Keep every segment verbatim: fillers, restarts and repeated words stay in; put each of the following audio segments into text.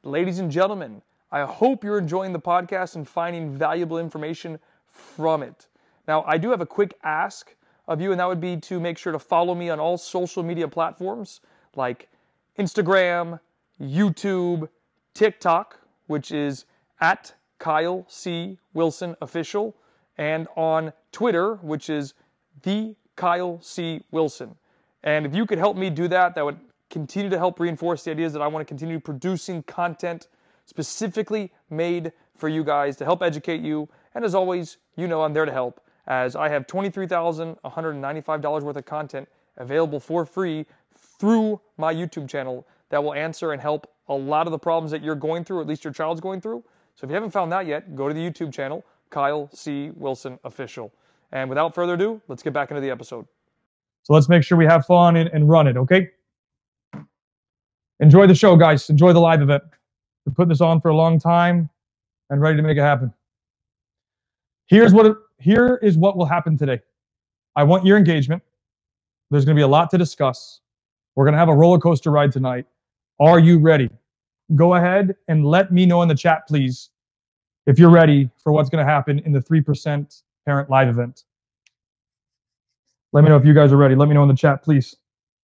Ladies and gentlemen, I hope you're enjoying the podcast and finding valuable information from it. Now, I do have a quick ask of you, and that would be to make sure to follow me on all social media platforms like Instagram, YouTube, TikTok, which is at Kyle C. Wilson Official, and on Twitter, which is the Kyle C. Wilson. And if you could help me do that, that would continue to help reinforce the ideas that I want to continue producing content specifically made for you guys to help educate you. And as always, you know I'm there to help, as I have twenty-three thousand one hundred ninety-five dollars worth of content available for free through my YouTube channel that will answer and help a lot of the problems that you're going through, or at least your child's going through. So if you haven't found that yet, go to the YouTube channel, Kyle C. Wilson Official. And without further ado, let's get back into the episode. So let's make sure we have fun and, and run it, okay? Enjoy the show, guys. Enjoy the live event. We've put this on for a long time and ready to make it happen. Here's what it, here is what will happen today. I want your engagement. There's going to be a lot to discuss. We're going to have a roller coaster ride tonight. Are you ready? Go ahead and let me know in the chat, please, if you're ready for what's going to happen in the three percent Parent Live event. Let me know if you guys are ready. Let me know in the chat, please.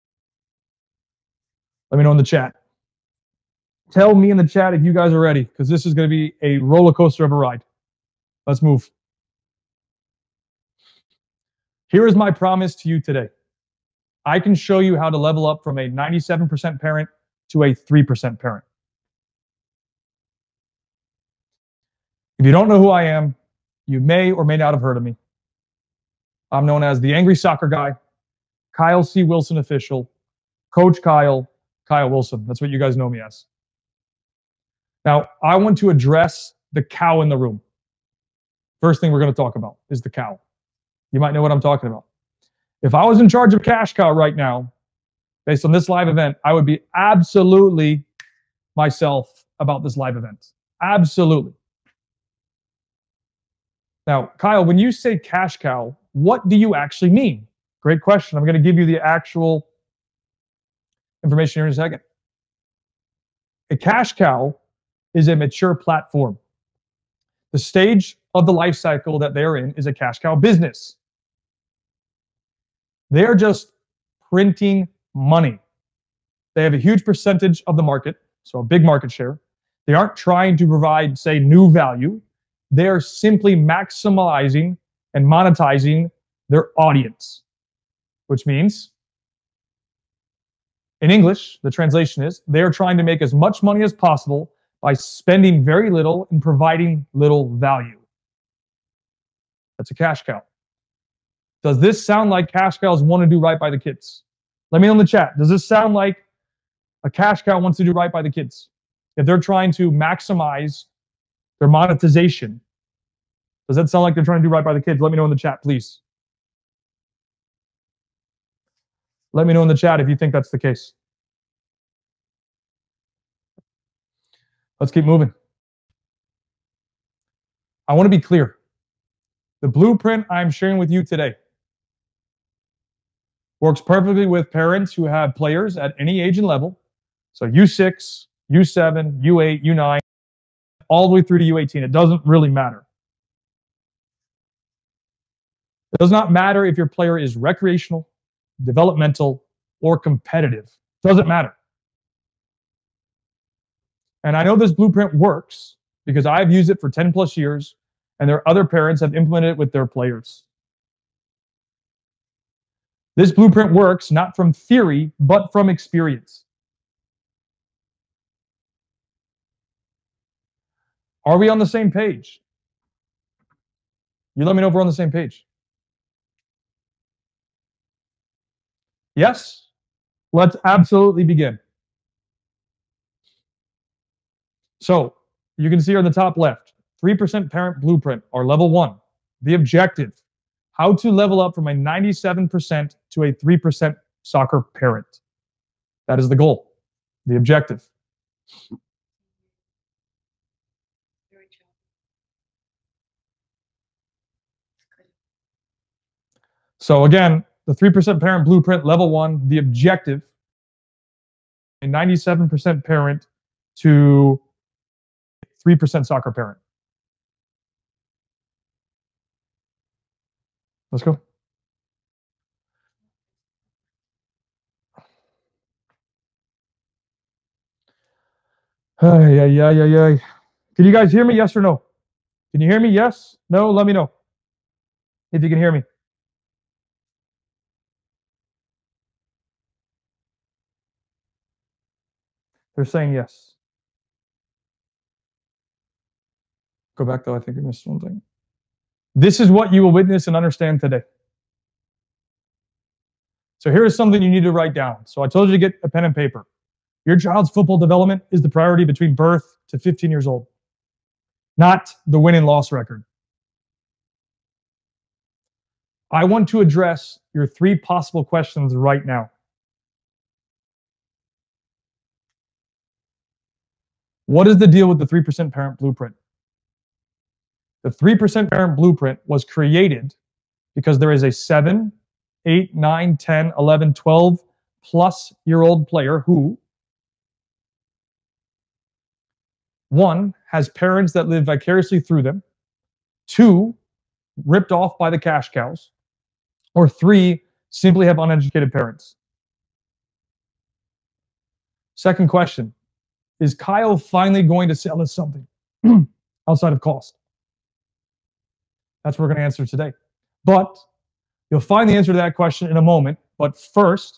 Let me know in the chat. Tell me in the chat if you guys are ready, because this is going to be a roller coaster of a ride. Let's move. Here is my promise to you today. I can show you how to level up from a ninety-seven percent parent to a three percent parent. If you don't know who I am, you may or may not have heard of me. I'm known as the Angry Soccer Guy, Kyle C. Wilson Official, Coach Kyle, Kyle Wilson. That's what you guys know me as. Now, I want to address the cow in the room. First thing we're going to talk about is the cow. You might know what I'm talking about. If I was in charge of Cash Cow right now, based on this live event, I would be absolutely myself about this live event. Absolutely. Now, Kyle, when you say Cash Cow, what do you actually mean? Great question. I'm going to give you the actual information here in a second. A cash cow is a mature platform. The stage of the life cycle that they're in is a cash cow business. They're just printing money. They have a huge percentage of the market, so a big market share. They aren't trying to provide, say, new value. They're simply maximizing and monetizing their audience, which means, in English, the translation is, they're trying to make as much money as possible by spending very little and providing little value. That's a cash cow. Does this sound like cash cows want to do right by the kids? Let me know in the chat. Does this sound like a cash cow wants to do right by the kids? If they're trying to maximize their monetization, does that sound like they're trying to do right by the kids? Let me know in the chat, please. Let me know in the chat if you think that's the case. Let's keep moving. I want to be clear. The blueprint I'm sharing with you today works perfectly with parents who have players at any age and level. So U six, U seven, U eight, U nine, all the way through to U eighteen. It doesn't really matter. It does not matter if your player is recreational, developmental, or competitive. It doesn't matter. And I know this blueprint works because I've used it for ten plus years, and their other parents have implemented it with their players. This blueprint works not from theory, but from experience. Are we on the same page? You let me know if we're on the same page. Yes? Let's absolutely begin. So, you can see here on the top left, three percent parent blueprint, or level one. The objective, how to level up from a ninety-seven percent to a three percent soccer parent. That is the goal, the objective. So again, the three percent parent blueprint, level one, the objective, a ninety-seven percent parent to three percent soccer parent? Let's go. Ay, ay, ay, ay, ay. Can you guys hear me? Yes or no? Can you hear me? Yes? No? Let me know if you can hear me. They're saying yes. Go back though. I think I missed one thing. This is what you will witness and understand today. So here is something you need to write down. So I told you to get a pen and paper. Your child's football development is the priority between birth to fifteen years old, not the win and loss record. I want to address your three possible questions right now. What is the deal with the three percent parent blueprint? The three percent parent blueprint was created because there is a seven, eight, nine, ten, eleven, twelve plus year old player who, one, has parents that live vicariously through them, two, ripped off by the cash cows, or three, simply have uneducated parents. Second question, is Kyle finally going to sell us something outside of cost? That's what we're going to answer today. But you'll find the answer to that question in a moment. But first,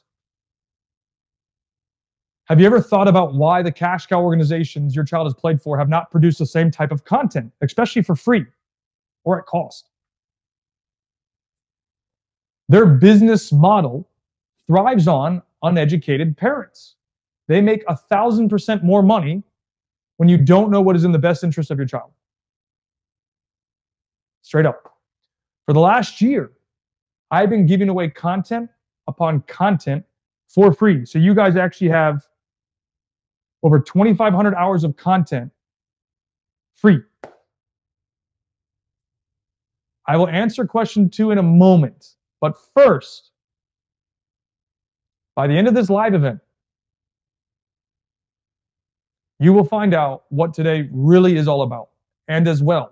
have you ever thought about why the cash cow organizations your child has played for have not produced the same type of content, especially for free or at cost? Their business model thrives on uneducated parents. They make a thousand percent more money when you don't know what is in the best interest of your child. Straight up. For the last year, I've been giving away content upon content for free. So you guys actually have over twenty-five hundred hours of content free. I will answer question two in a moment. But first, by the end of this live event, you will find out what today really is all about. And as well,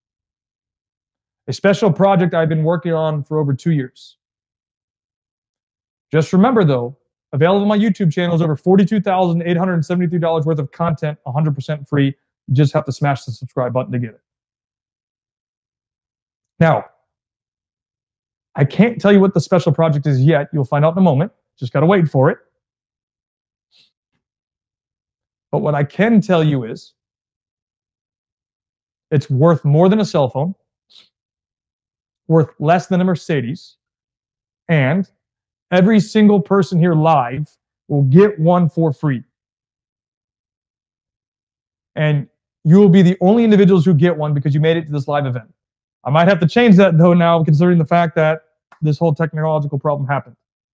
a special project I've been working on for over two years. Just remember though, available on my YouTube channel is over forty-two thousand eight hundred seventy-three dollars worth of content, one hundred percent free. You just have to smash the subscribe button to get it. Now, I can't tell you what the special project is yet. You'll find out in a moment. Just got to wait for it. But what I can tell you is it's worth more than a cell phone, worth less than a Mercedes, and every single person here live will get one for free. And you will be the only individuals who get one because you made it to this live event. I might have to change that though now, considering the fact that this whole technological problem happened.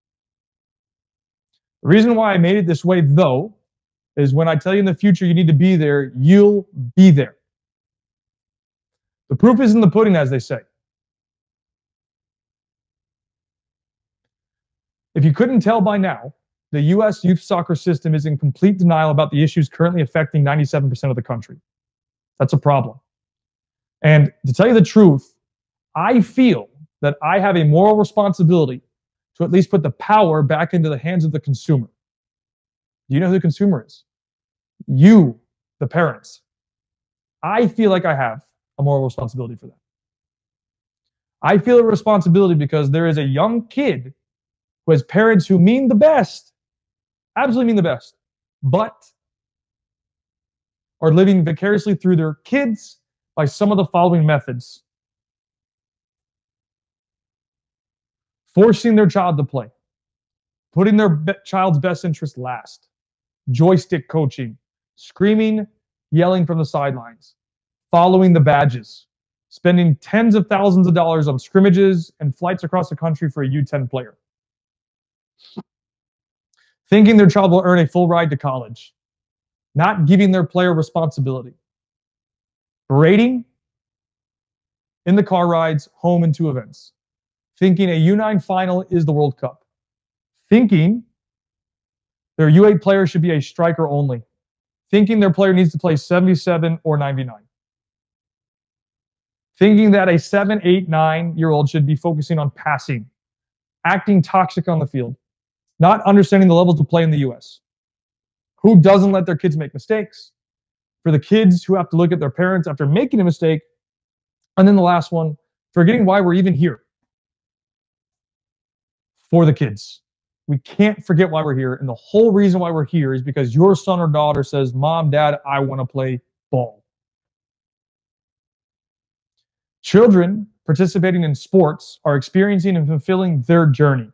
The reason why I made it this way though is when I tell you in the future you need to be there, you'll be there. The proof is in the pudding, as they say. If you couldn't tell by now, the U S youth soccer system is in complete denial about the issues currently affecting ninety-seven percent of the country. That's a problem. And to tell you the truth, I feel that I have a moral responsibility to at least put the power back into the hands of the consumer. Do you know who the consumer is? You, the parents. I feel like I have a moral responsibility for that. I feel a responsibility because there is a young kid who has parents who mean the best, absolutely mean the best, but are living vicariously through their kids by some of the following methods. Forcing their child to play, putting their be- child's best interest last, joystick coaching, screaming, yelling from the sidelines, following the badges, spending tens of thousands of dollars on scrimmages and flights across the country for a U ten player, thinking their child will earn a full ride to college, not giving their player responsibility, berating in the car rides home and to events, thinking a U nine final is the World Cup, thinking their U eight player should be a striker only, thinking their player needs to play seventy-seven or ninety-nine. Thinking that a seven, eight, nine-year-old should be focusing on passing, acting toxic on the field, not understanding the levels of play in the U S. Who doesn't let their kids make mistakes? For the kids who have to look at their parents after making a mistake. And then the last one, forgetting why we're even here. For the kids. We can't forget why we're here. And the whole reason why we're here is because your son or daughter says, Mom, Dad, I want to play ball. Children participating in sports are experiencing and fulfilling their journey.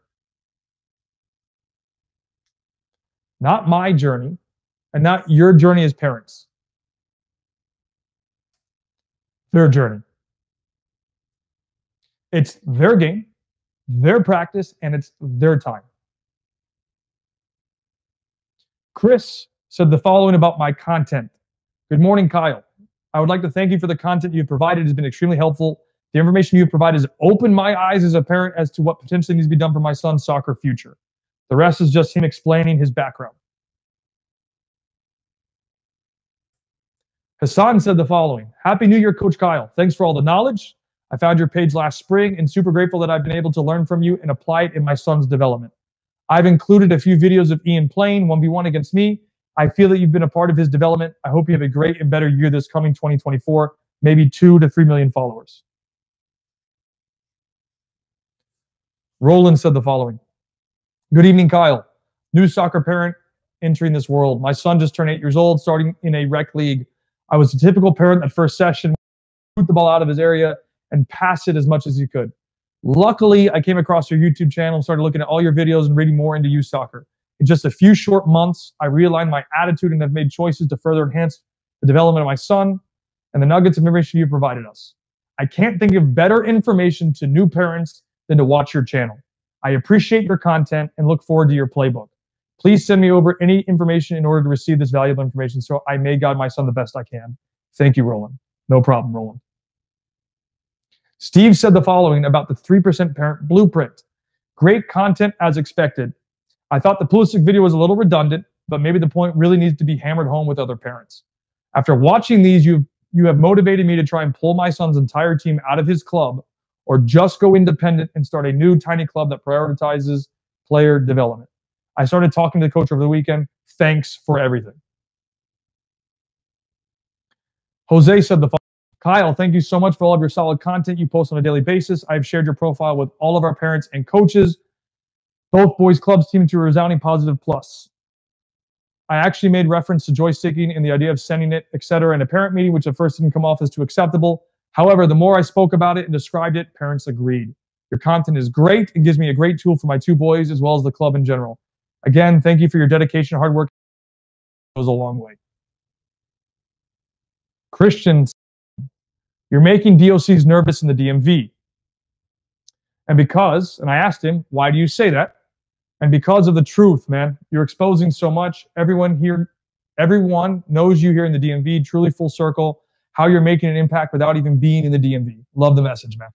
Not my journey, and not your journey as parents. Their journey. It's their game, their practice, and it's their time. Chris said the following about my content. Good morning, Kyle. I would like to thank you for the content you've provided. It has been extremely helpful. The information you've provided has opened my eyes as a parent as to what potentially needs to be done for my son's soccer future. The rest is just him explaining his background. Hassan said the following. Happy New Year, Coach Kyle. Thanks for all the knowledge. I found your page last spring and super grateful that I've been able to learn from you and apply it in my son's development. I've included a few videos of Ian playing one v one against me. I feel that you've been a part of his development. I hope you have a great and better year this coming twenty twenty-four, maybe two to three million followers. Roland said the following. Good evening, Kyle. New soccer parent entering this world. My son just turned eight years old, starting in a rec league. I was a typical parent that first session, shoot the ball out of his area and pass it as much as he could. Luckily, I came across your YouTube channel, started looking at all your videos and reading more into youth soccer. In just a few short months, I realigned my attitude and have made choices to further enhance the development of my son and the nuggets of information you provided us. I can't think of better information to new parents than to watch your channel. I appreciate your content and look forward to your playbook. Please send me over any information in order to receive this valuable information so I may guide my son the best I can. Thank you, Roland. No problem, Roland. Steve said the following about the three percent Parent Blueprint. Great content as expected. I thought the Pulisic video was a little redundant, but maybe the point really needs to be hammered home with other parents. After watching these, you you have motivated me to try and pull my son's entire team out of his club or just go independent and start a new tiny club that prioritizes player development. I started talking to the coach over the weekend. Thanks for everything. Jose said the following. Kyle, thank you so much for all of your solid content you post on a daily basis. I've shared your profile with all of our parents and coaches. Both boys clubs team to a resounding positive plus. I actually made reference to joysticking and the idea of sending it, et cetera, in a parent meeting, which at first didn't come off as too acceptable. However, the more I spoke about it and described it, parents agreed. Your content is great. It gives me a great tool for my two boys as well as the club in general. Again, thank you for your dedication and hard work. It goes a long way. Christian, you're making D O Cs nervous in the D M V. And because, and I asked him, why do you say that? And because of the truth, man, you're exposing so much. Everyone here, everyone knows you here in the D M V, truly full circle, how you're making an impact without even being in the D M V. Love the message, man.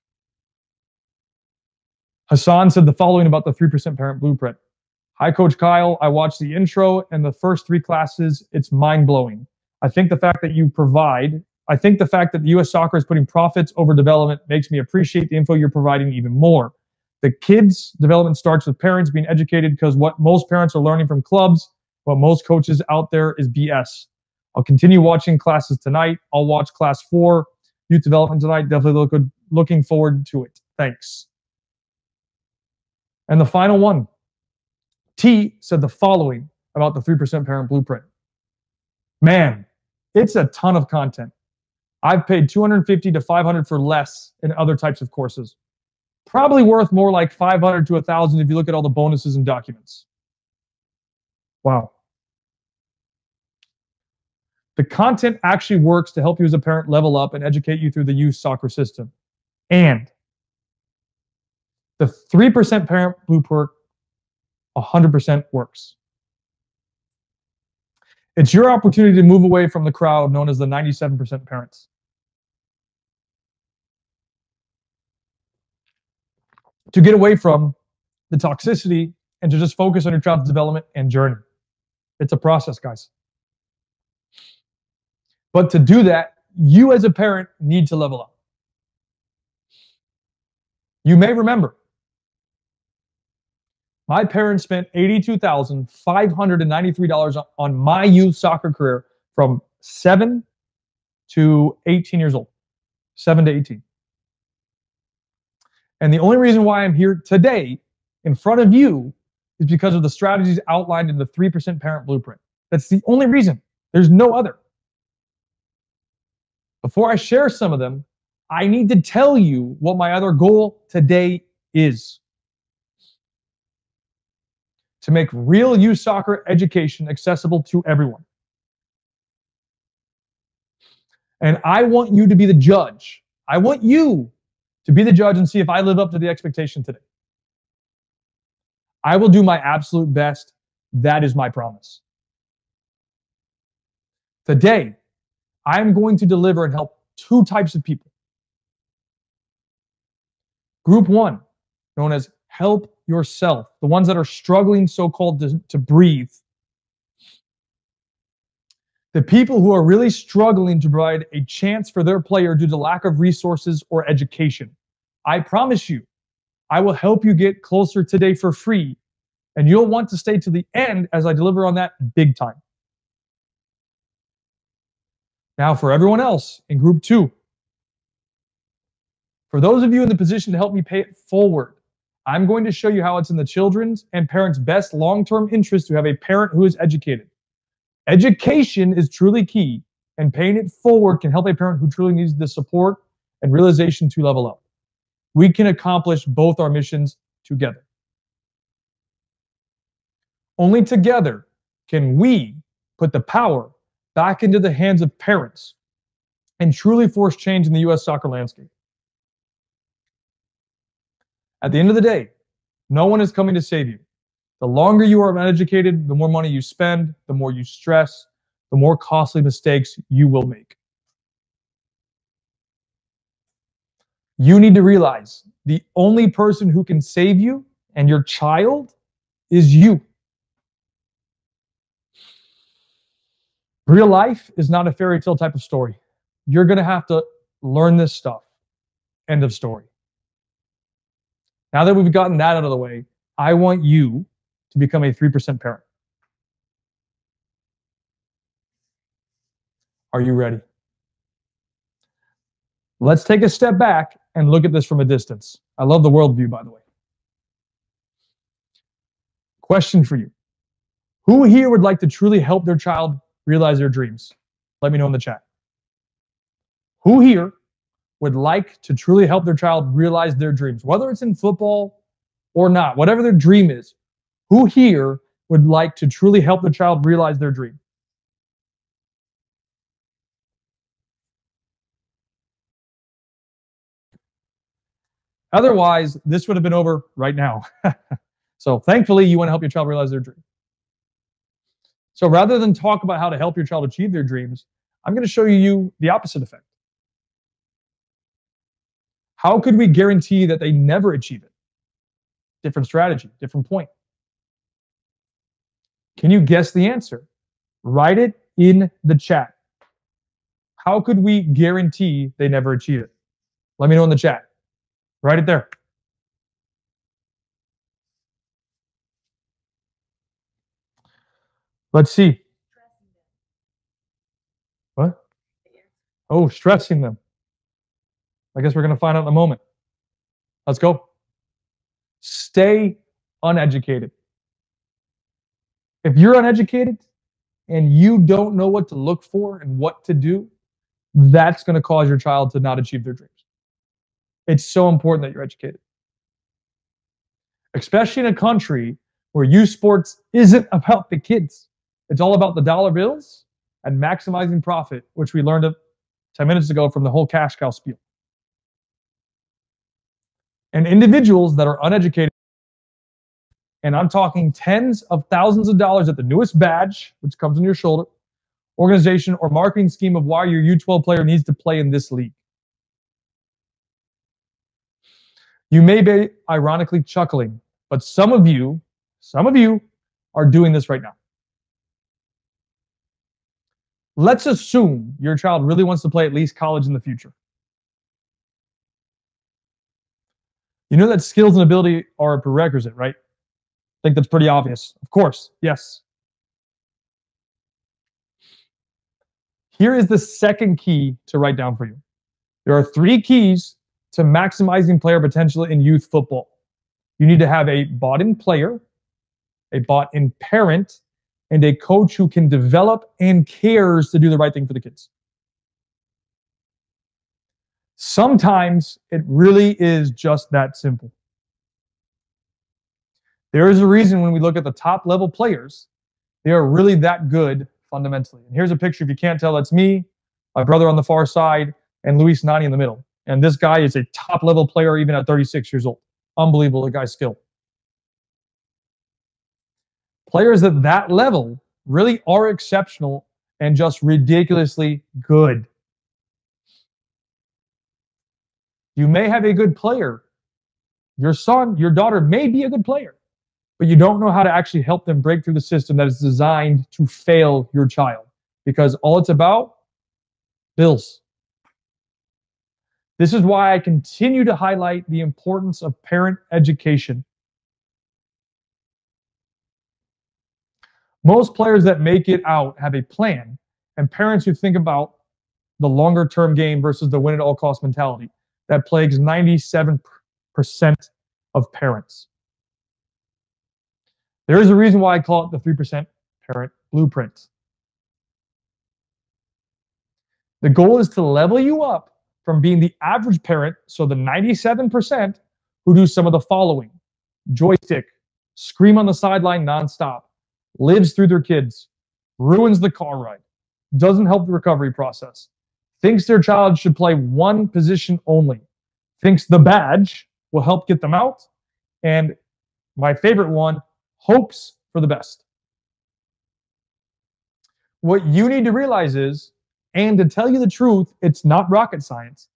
Hassan said the following about the three percent Parent Blueprint. Hi, Coach Kyle. I watched the intro and the first three classes. It's mind-blowing. I think the fact that you provide, I think the fact that the U S soccer is putting profits over development makes me appreciate the info you're providing even more. The kids' development starts with parents being educated because what most parents are learning from clubs, what most coaches out there is B S. I'll continue watching classes tonight. I'll watch class four, youth development tonight. Definitely look, looking forward to it. Thanks. And the final one. T said the following about the three percent Parent Blueprint. Man, it's a ton of content. I've paid two hundred fifty to five hundred for less in other types of courses. Probably worth more like five hundred to one thousand if you look at all the bonuses and documents. Wow. The content actually works to help you as a parent level up and educate you through the youth soccer system. And the three percent Parent Blueprint one hundred percent works. It's your opportunity to move away from the crowd known as the ninety-seven percent parents. To get away from the toxicity and to just focus on your child's development and journey. It's a process, guys. But to do that, you as a parent need to level up. You may remember, my parents spent eighty-two thousand five hundred ninety-three dollars on my youth soccer career from seven to eighteen years old. seven to eighteen. And the only reason why I'm here today in front of you is because of the strategies outlined in the three percent Parent Blueprint. That's the only reason. There's no other. Before I share some of them, I need to tell you what my other goal today is. To make real youth soccer education accessible to everyone. And I want you to be the judge. I want you to be the judge and see if I live up to the expectation today. I will do my absolute best. That is my promise. Today, I'm going to deliver and help two types of people. Group one, known as help yourself, the ones that are struggling so-called to, to breathe. The people who are really struggling to provide a chance for their player due to lack of resources or education. I promise you, I will help you get closer today for free, and you'll want to stay to the end as I deliver on that big time. Now for everyone else in group two, for those of you in the position to help me pay it forward, I'm going to show you how it's in the children's and parents' best long-term interest to have a parent who is educated. Education is truly key, and paying it forward can help a parent who truly needs the support and realization to level up. We can accomplish both our missions together. Only together can we put the power back into the hands of parents and truly force change in the U S soccer landscape. At the end of the day, no one is coming to save you. The longer you are uneducated, the more money you spend, the more you stress, the more costly mistakes you will make. You need to realize the only person who can save you and your child is you. Real life is not a fairy tale type of story. You're going to have to learn this stuff. End of story. Now that we've gotten that out of the way, I want you to become a three percent parent. Are you ready? Let's take a step back and look at this from a distance. I love the world view, by the way. Question for you. Who here would like to truly help their child realize their dreams? Let me know in the chat. Who here would like to truly help their child realize their dreams, whether it's in football or not, whatever their dream is? Who here would like to truly help their child realize their dream? Otherwise, this would have been over right now. So thankfully, you want to help your child realize their dream. So rather than talk about how to help your child achieve their dreams, I'm going to show you the opposite effect. How could we guarantee that they never achieve it? Different strategy, different point. Can you guess the answer? Write it in the chat. How could we guarantee they never achieve it? Let me know in the chat. Write it there. Let's see. What? Oh, stressing them. I guess we're going to find out in a moment. Let's go. Stay uneducated. If you're uneducated and you don't know what to look for and what to do, that's going to cause your child to not achieve their dreams. It's so important that you're educated. Especially in a country where youth sports isn't about the kids. It's all about the dollar bills and maximizing profit, which we learned ten minutes ago from the whole cash cow spiel. And individuals that are uneducated, and I'm talking tens of thousands of dollars at the newest badge, which comes on your shoulder, organization or marketing scheme of why your U twelve player needs to play in this league. You may be ironically chuckling, but some of you, some of you are doing this right now. Let's assume your child really wants to play at least college in the future. You know that skills and ability are a prerequisite, right? I think that's pretty obvious. Of course, yes. Here is the second key to write down for you. There are three keys to maximizing player potential in youth football. You need to have a bought-in player, a bought-in parent, and a coach who can develop and cares to do the right thing for the kids. Sometimes it really is just that simple. There is a reason when we look at the top level players, they are really that good fundamentally. And here's a picture, if you can't tell, that's me, my brother on the far side, and Luis Nani in the middle. And this guy is a top level player even at thirty-six years old. Unbelievable, the guy's skill. Players at that level really are exceptional and just ridiculously good. You may have a good player. Your son, your daughter may be a good player, but you don't know how to actually help them break through the system that is designed to fail your child, because all it's about, bills. This is why I continue to highlight the importance of parent education. Most players that make it out have a plan, and parents who think about the longer term game versus the win at all cost mentality that plagues ninety-seven percent of parents. There is a reason why I call it the three percent parent blueprint. The goal is to level you up from being the average parent, so the ninety-seven percent who do some of the following: joystick, scream on the sideline nonstop, lives through their kids, ruins the car ride, doesn't help the recovery process, thinks their child should play one position only, thinks the badge will help get them out, and my favorite one, hopes for the best. What you need to realize is, and to tell you the truth, it's not rocket science.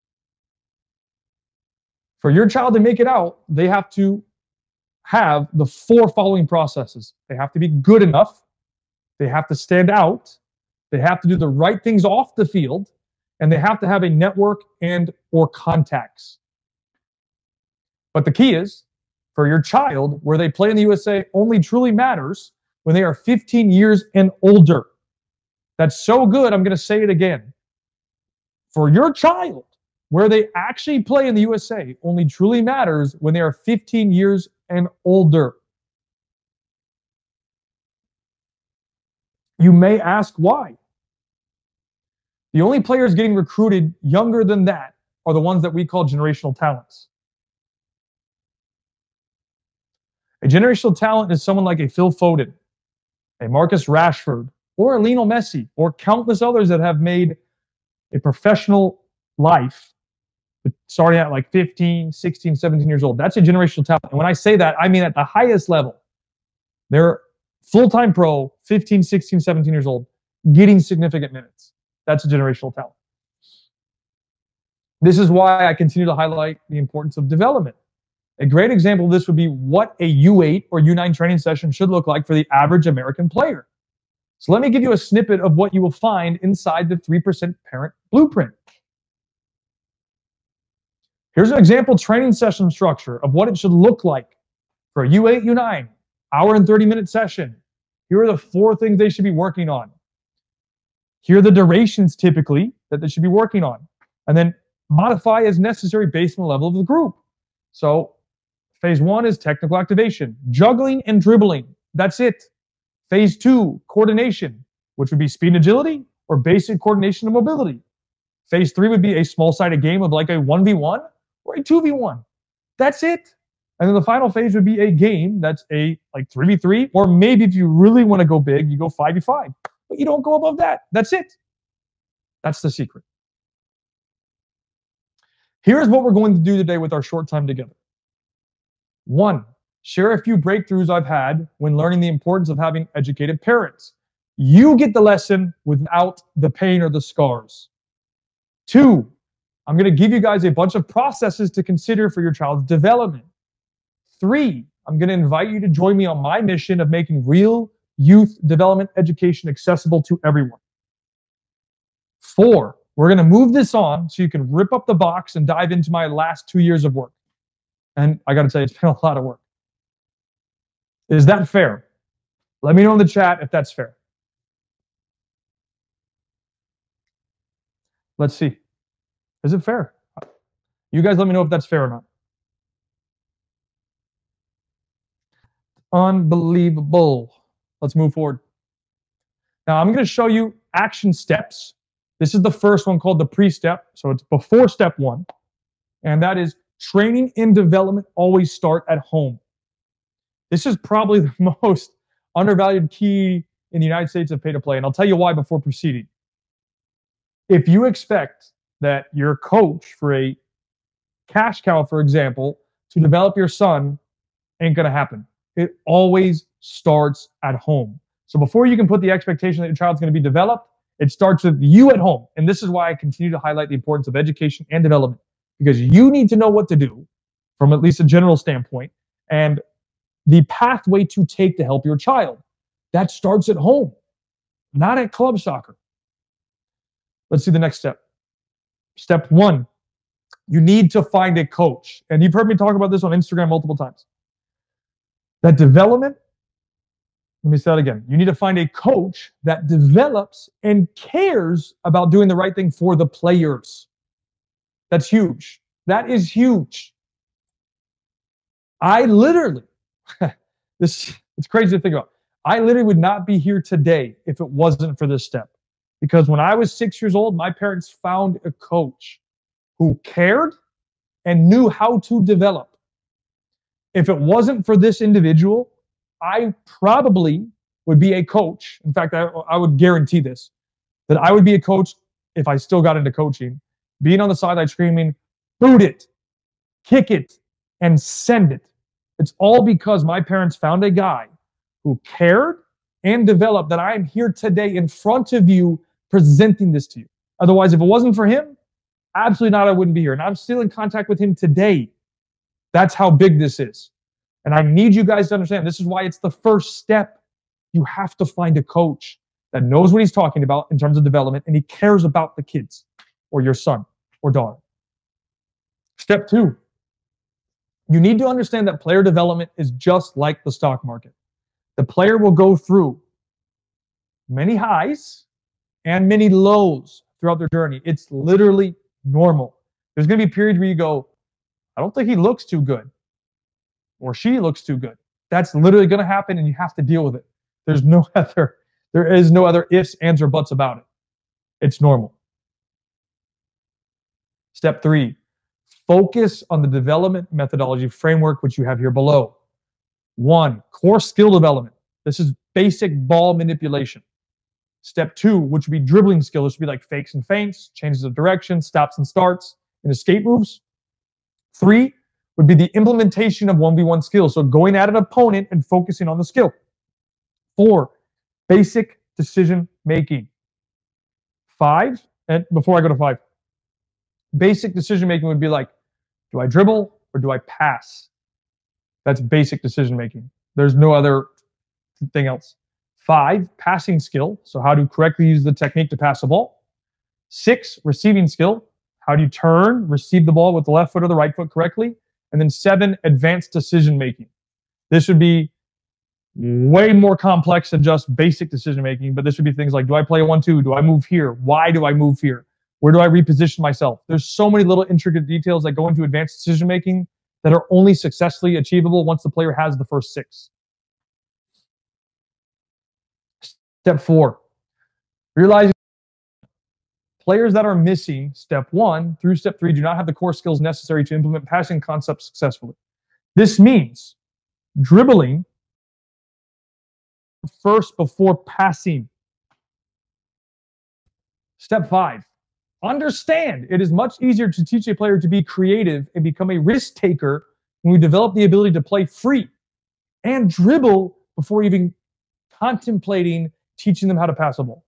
For your child to make it out, they have to have the four following processes. They have to be good enough. They have to stand out. They have to do the right things off the field. And they have to have a network and or contacts. But the key is, for your child, where they play in the U S A only truly matters when they are fifteen years and older. That's so good, I'm going to say it again. For your child, where they actually play in the U S A only truly matters when they are fifteen years and older. You may ask why. The only players getting recruited younger than that are the ones that we call generational talents. A generational talent is someone like a Phil Foden, a Marcus Rashford, or a Lionel Messi, or countless others that have made a professional life starting at like fifteen, sixteen, seventeen years old. That's a generational talent. And when I say that, I mean at the highest level. They're full-time pro, fifteen, sixteen, seventeen years old, getting significant minutes. That's a generational talent. This is why I continue to highlight the importance of development. A great example of this would be what a U eight or U nine training session should look like for the average American player. So let me give you a snippet of what you will find inside the three percent parent blueprint. Here's an example training session structure of what it should look like for a U eight, U nine, hour and thirty minute session. Here are the four things they should be working on. Here are the durations typically that they should be working on. And then modify as necessary based on the level of the group. So phase one is technical activation, juggling and dribbling. That's it. Phase two, coordination, which would be speed and agility or basic coordination and mobility. Phase three would be a small-sided game of like a one v one or a two v one. That's it. And then the final phase would be a game that's a like three v three, or maybe if you really want to go big, you go five v five. But you don't go above that. That's it. That's the secret. Here's what we're going to do today with our short time together. One, share a few breakthroughs I've had when learning the importance of having educated parents. You get the lesson without the pain or the scars. Two, I'm going to give you guys a bunch of processes to consider for your child's development. Three, I'm going to invite you to join me on my mission of making real youth development education accessible to everyone. Four, we're going to move this on so you can rip up the box and dive into my last two years of work. And I got to tell you, it's been a lot of work. Is that fair? Let me know in the chat if that's fair. Let's see. Is it fair? You guys let me know if that's fair or not. Unbelievable. Let's move forward. Now I'm going to show you action steps. This is the first one called the pre-step. So it's before step one. And that is training and development always start at home. This is probably the most undervalued key in the United States of pay to play. And I'll tell you why before proceeding. If you expect that your coach for a cash cow, for example, to develop your son, ain't going to happen. It always starts at home. So before you can put the expectation that your child's going to be developed, it starts with you at home. And this is why I continue to highlight the importance of education and development, because you need to know what to do from at least a general standpoint and the pathway to take to help your child. That starts at home, not at club soccer. Let's see the next step. Step one, you need to find a coach. And you've heard me talk about this on Instagram multiple times. That development, let me say that again. You need to find a coach that develops and cares about doing the right thing for the players. That's huge. That is huge. I literally, this it's crazy to think about. I literally would not be here today if it wasn't for this step. Because when I was six years old, my parents found a coach who cared and knew how to develop. If it wasn't for this individual, I probably would be a coach. In fact, I, I would guarantee this, that I would be a coach if I still got into coaching, being on the sideline screaming, boot it, kick it, and send it. It's all because my parents found a guy who cared and developed that I am here today in front of you presenting this to you. Otherwise, if it wasn't for him, absolutely not, I wouldn't be here. And I'm still in contact with him today. That's how big this is. And I need you guys to understand, this is why it's the first step. You have to find a coach that knows what he's talking about in terms of development, and he cares about the kids or your son or daughter. Step two, you need to understand that player development is just like the stock market. The player will go through many highs and many lows throughout their journey. It's literally normal. There's going to be periods where you go, I don't think he looks too good, or she looks too good. That's literally going to happen, and you have to deal with it. There's no other, there is no other ifs, ands, or buts about it. It's normal. Step three, focus on the development methodology framework, which you have here below. One, core skill development. This is basic ball manipulation. Step two, which would be dribbling skill. This would be like fakes and feints, changes of direction, stops and starts, and escape moves. Three would be the implementation of one v one skills. So going at an opponent and focusing on the skill. Four, basic decision making. Five, and before I go to five, basic decision making would be like, do I dribble or do I pass? That's basic decision making. There's no other thing else. Five, passing skill. So how to correctly use the technique to pass the ball. Six, receiving skill. How do you turn, receive the ball with the left foot or the right foot correctly? And then seven, advanced decision making. This would be way more complex than just basic decision making, but this would be things like, do I play a one two? Do I move here? Why do I move here? Where do I reposition myself? There's so many little intricate details that go into advanced decision making that are only successfully achievable once the player has the first six. Step four, realizing players that are missing step one through step three do not have the core skills necessary to implement passing concepts successfully. This means dribbling first before passing. Step five, understand it is much easier to teach a player to be creative and become a risk taker when we develop the ability to play free and dribble before even contemplating teaching them how to pass a ball.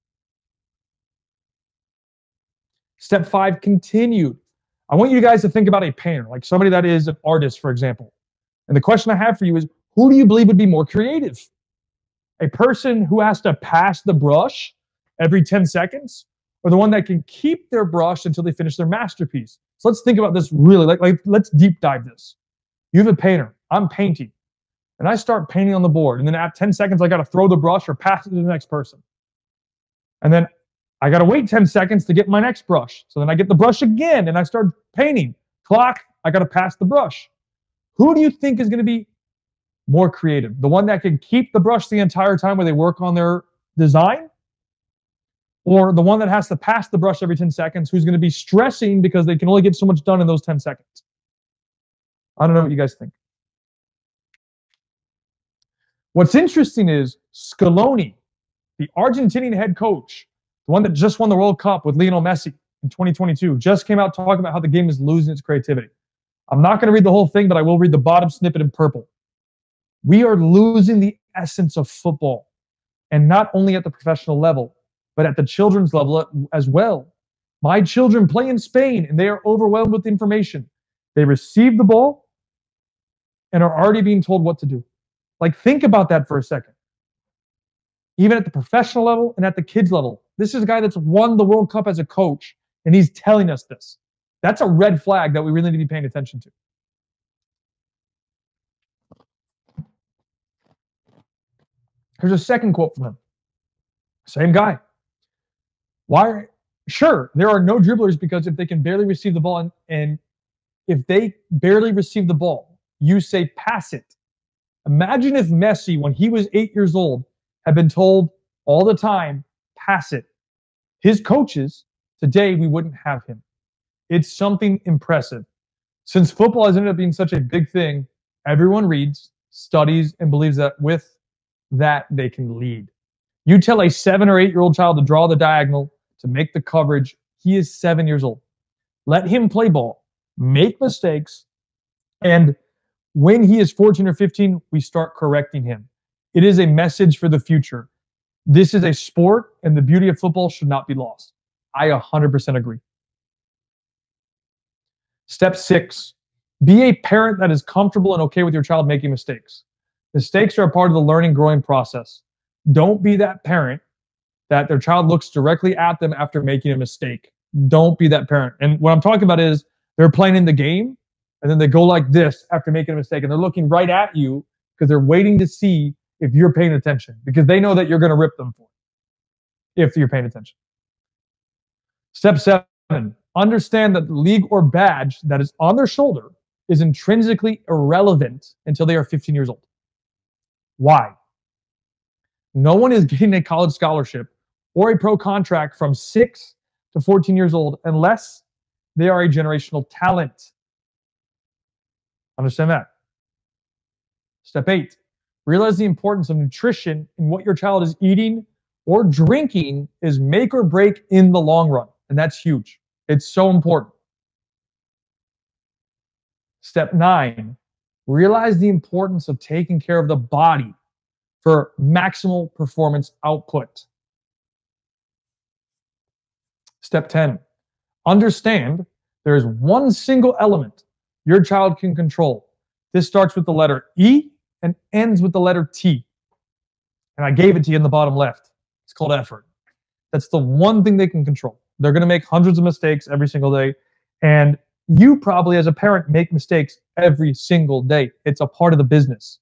Step five, continued. I want you guys to think about a painter, like somebody that is an artist, for example. And the question I have for you is, who do you believe would be more creative? A person who has to pass the brush every ten seconds, or the one that can keep their brush until they finish their masterpiece? So let's think about this really, like, like let's deep dive this. You have a painter, I'm painting, and I start painting on the board, and then at ten seconds, I got to throw the brush or pass it to the next person. And then I got to wait ten seconds to get my next brush. So then I get the brush again, and I start painting. Clock, I got to pass the brush. Who do you think is going to be more creative? The one that can keep the brush the entire time where they work on their design? Or the one that has to pass the brush every ten seconds, who's going to be stressing because they can only get so much done in those ten seconds? I don't know what you guys think. What's interesting is Scaloni, the Argentinian head coach, the one that just won the World Cup with Lionel Messi in twenty twenty-two, just came out talking about how the game is losing its creativity. I'm not going to read the whole thing, but I will read the bottom snippet in purple. We are losing the essence of football, and not only at the professional level, but at the children's level as well. My children play in Spain, and they are overwhelmed with information. They receive the ball and are already being told what to do. Like, think about that for a second. Even at the professional level and at the kids level, this is a guy that's won the World Cup as a coach, and he's telling us this. That's a red flag that we really need to be paying attention to. Here's a second quote from him. Same guy. Why? Sure, there are no dribblers because if they can barely receive the ball, and, and if they barely receive the ball, you say pass it. Imagine if Messi, when he was eight years old, had been told all the time, pass it. His coaches, today we wouldn't have him. It's something impressive. Since football has ended up being such a big thing, everyone reads, studies, and believes that with that they can lead. You tell a seven or eight-year-old child to draw the diagonal, to make the coverage, he is seven years old. Let him play ball, make mistakes, and when he is fourteen or fifteen, we start correcting him. It is a message for the future. This is a sport, and the beauty of football should not be lost. I one hundred percent agree. Step six, be a parent that is comfortable and okay with your child making mistakes. Mistakes are a part of the learning, growing process. Don't be that parent that their child looks directly at them after making a mistake. Don't be that parent. And what I'm talking about is they're playing in the game, and then they go like this after making a mistake, and they're looking right at you because they're waiting to see if you're paying attention, because they know that you're going to rip them for it if you're paying attention. Step seven, understand that the league or badge that is on their shoulder is intrinsically irrelevant until they are fifteen years old. Why? No one is getting a college scholarship or a pro contract from six to fourteen years old unless they are a generational talent. Understand that. Step eight, realize the importance of nutrition in what your child is eating or drinking is make or break in the long run. And that's huge. It's so important. Step nine, realize the importance of taking care of the body for maximal performance output. Step ten, understand there is one single element your child can control. This starts with the letter E and ends with the letter T. And I gave it to you in the bottom left. It's called effort. That's the one thing they can control. They're going to make hundreds of mistakes every single day. And you probably, as a parent, make mistakes every single day. It's a part of the business.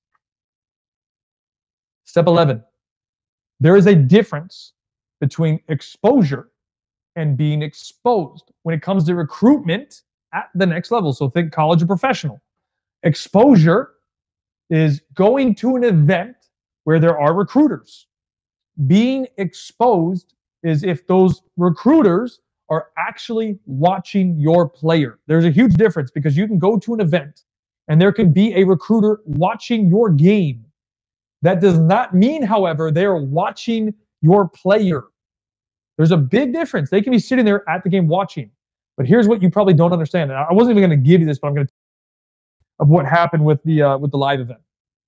Step eleven, there is a difference between exposure and being exposed when it comes to recruitment at the next level. So think college or professional. Exposure is going to an event where there are recruiters. Being exposed is if those recruiters are actually watching your player. There's a huge difference because you can go to an event and there can be a recruiter watching your game. That does not mean, however, they are watching your player. There's a big difference. They can be sitting there at the game watching. But here's what you probably don't understand. And I wasn't even going to give you this, but I'm going to of what happened with the uh, with the live event.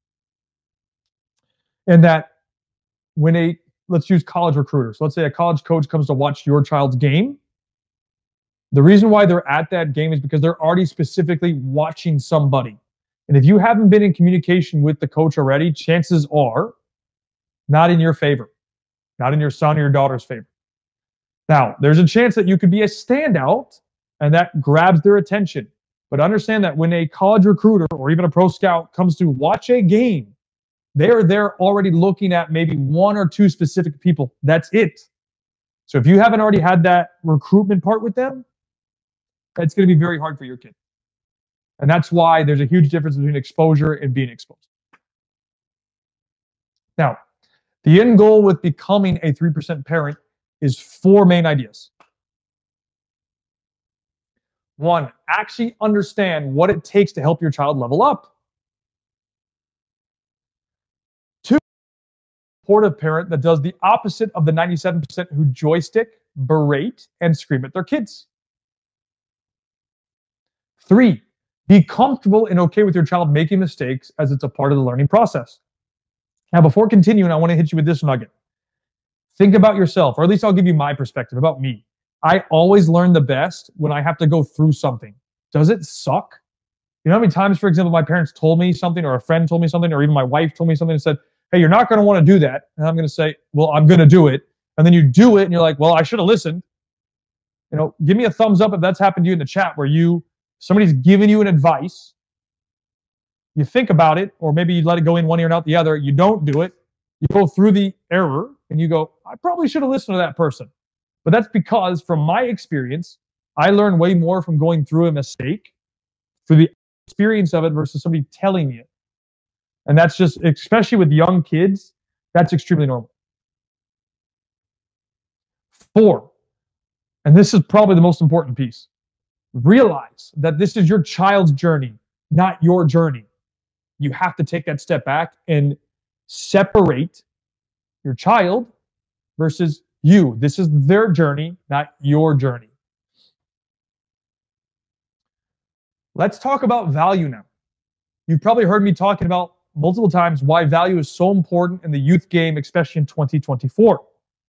And that when a, let's use college recruiters. So let's say a college coach comes to watch your child's game. The reason why they're at that game is because they're already specifically watching somebody. And if you haven't been in communication with the coach already, chances are not in your favor, not in your son or your daughter's favor. Now, there's a chance that you could be a standout and that grabs their attention. But understand that when a college recruiter or even a pro scout comes to watch a game, they're there already looking at maybe one or two specific people. That's it. So if you haven't already had that recruitment part with them, it's going to be very hard for your kid. And that's why there's a huge difference between exposure and being exposed. Now, the end goal with becoming a three percent parent is four main ideas. One, actually understand what it takes to help your child level up. Two, supportive parent that does the opposite of the ninety-seven percent who joystick, berate, and scream at their kids. Three, be comfortable and okay with your child making mistakes as it's a part of the learning process. Now, before continuing, I want to hit you with this nugget. Think about yourself, or at least I'll give you my perspective about me. I always learn the best when I have to go through something. Does it suck? You know how many times, for example, my parents told me something, or a friend told me something, or even my wife told me something and said, hey, you're not going to want to do that. And I'm going to say, well, I'm going to do it. And then you do it and you're like, well, I should have listened. You know, give me a thumbs up if that's happened to you in the chat where you, somebody's giving you an advice. You think about it, or maybe you let it go in one ear and out the other. You don't do it. You go through the error and you go, I probably should have listened to that person. But that's because from my experience, I learn way more from going through a mistake, through the experience of it versus somebody telling me it. And that's just, especially with young kids, that's extremely normal. Four, and this is probably the most important piece, realize that this is your child's journey, not your journey. You have to take that step back and separate your child versus you. This is their journey, not your journey. Let's talk about value now. You've probably heard me talking about multiple times why value is so important in the youth game, especially in twenty twenty-four.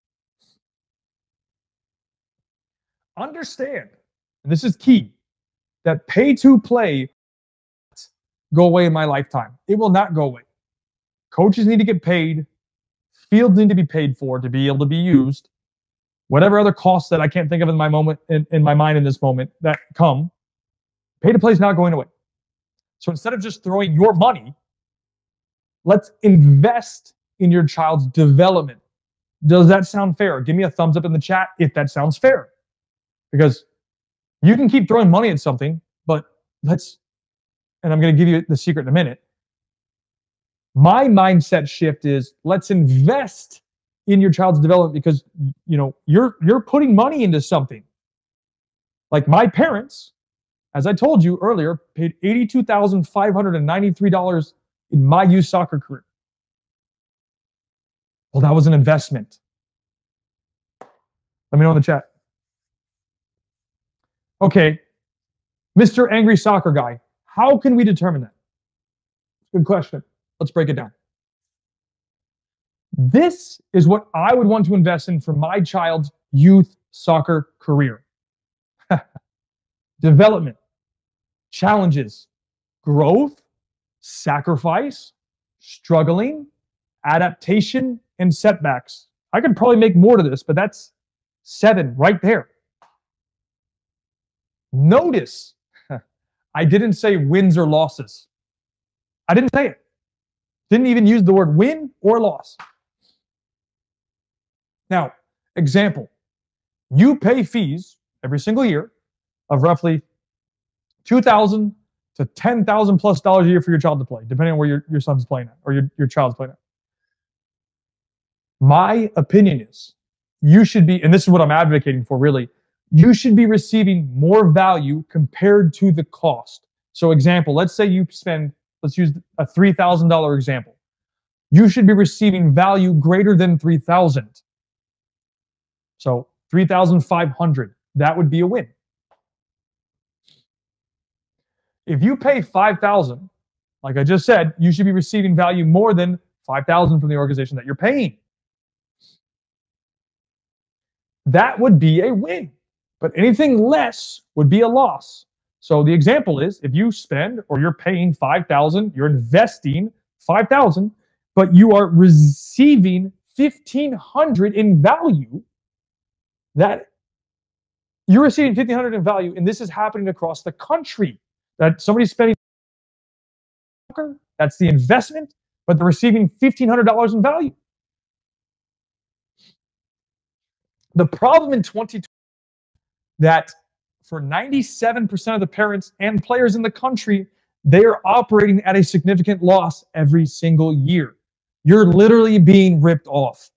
Understand, and this is key, that pay to play go away in my lifetime. It will not go away. Coaches need to get paid. Fields need to be paid for to be able to be used. Whatever other costs that I can't think of in my moment, in, in my mind in this moment that come, pay to play is not going away. So instead of just throwing your money, let's invest in your child's development. Does that sound fair? Give me a thumbs up in the chat if that sounds fair. Because you can keep throwing money at something, but let's, and I'm going to give you the secret in a minute. My mindset shift is let's invest in your child's development because, you know, you're, you're putting money into something. Like my parents, as I told you earlier, paid eighty-two thousand five hundred ninety-three dollars in my youth soccer career. Well, that was an investment. Let me know in the chat. Okay, Mister Angry Soccer Guy, how can we determine that? Good question. Let's break it down. This is what I would want to invest in for my child's youth soccer career. Development, challenges, growth, sacrifice, struggling, adaptation, and setbacks. I could probably make more to this, but that's seven right there. Notice, I didn't say wins or losses. I didn't say it. Didn't even use the word win or loss. Now, example, you pay fees every single year of roughly two thousand to ten thousand plus dollars a year for your child to play, depending on where your, your son's playing at or your, your child's playing at. My opinion is you should be, and this is what I'm advocating for really, you should be receiving more value compared to the cost. So example, let's say you spend, let's use a three thousand dollars example. You should be receiving value greater than three thousand dollars. So three thousand five hundred dollars, that would be a win. If you pay five thousand dollars, like I just said, you should be receiving value more than five thousand dollars from the organization that you're paying. That would be a win. But anything less would be a loss. So the example is if you spend or you're paying five thousand dollars, you're investing five thousand dollars, but you are receiving fifteen hundred dollars in value, that You're receiving fifteen hundred dollars in value, and this is happening across the country. That somebody's spending, that's the investment, but they're receiving fifteen hundred dollars in value. The problem in twenty twenty that for ninety-seven percent of the parents and players in the country, they are operating at a significant loss every single year. You're literally being ripped off.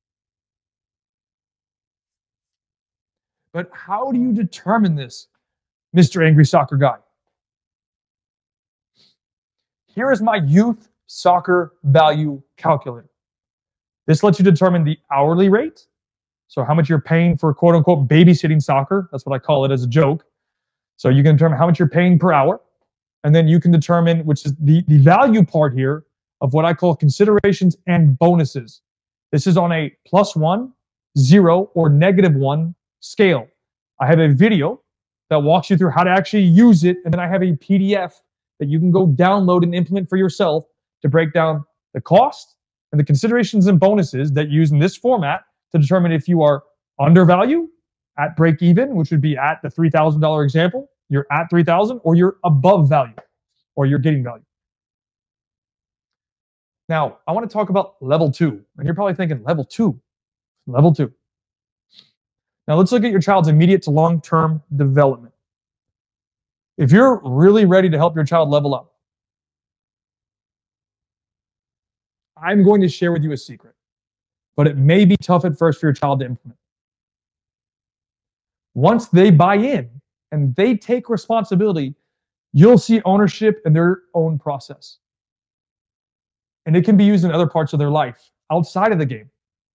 But how do you determine this, Mister Angry Soccer Guy? Here is my youth soccer value calculator. This lets you determine the hourly rate, so how much you're paying for quote unquote babysitting soccer. That's what I call it as a joke. So you can determine how much you're paying per hour. And then you can determine, which is the, the value part here of what I call considerations and bonuses. This is on a plus one, zero, or negative one scale. I have a video that walks you through how to actually use it. And then I have a P D F that you can go download and implement for yourself to break down the cost and the considerations and bonuses that use in this format to determine if you are undervalued, at break even, which would be at the three thousand dollars example, you're at three thousand, or you're above value, or you're getting value. Now, I want to talk about level two. And you're probably thinking, level two, level two. Now, let's look at your child's immediate to long-term development. If you're really ready to help your child level up, I'm going to share with you a secret, but it may be tough at first for your child to implement. Once they buy in and they take responsibility, you'll see ownership in their own process. And it can be used in other parts of their life outside of the game.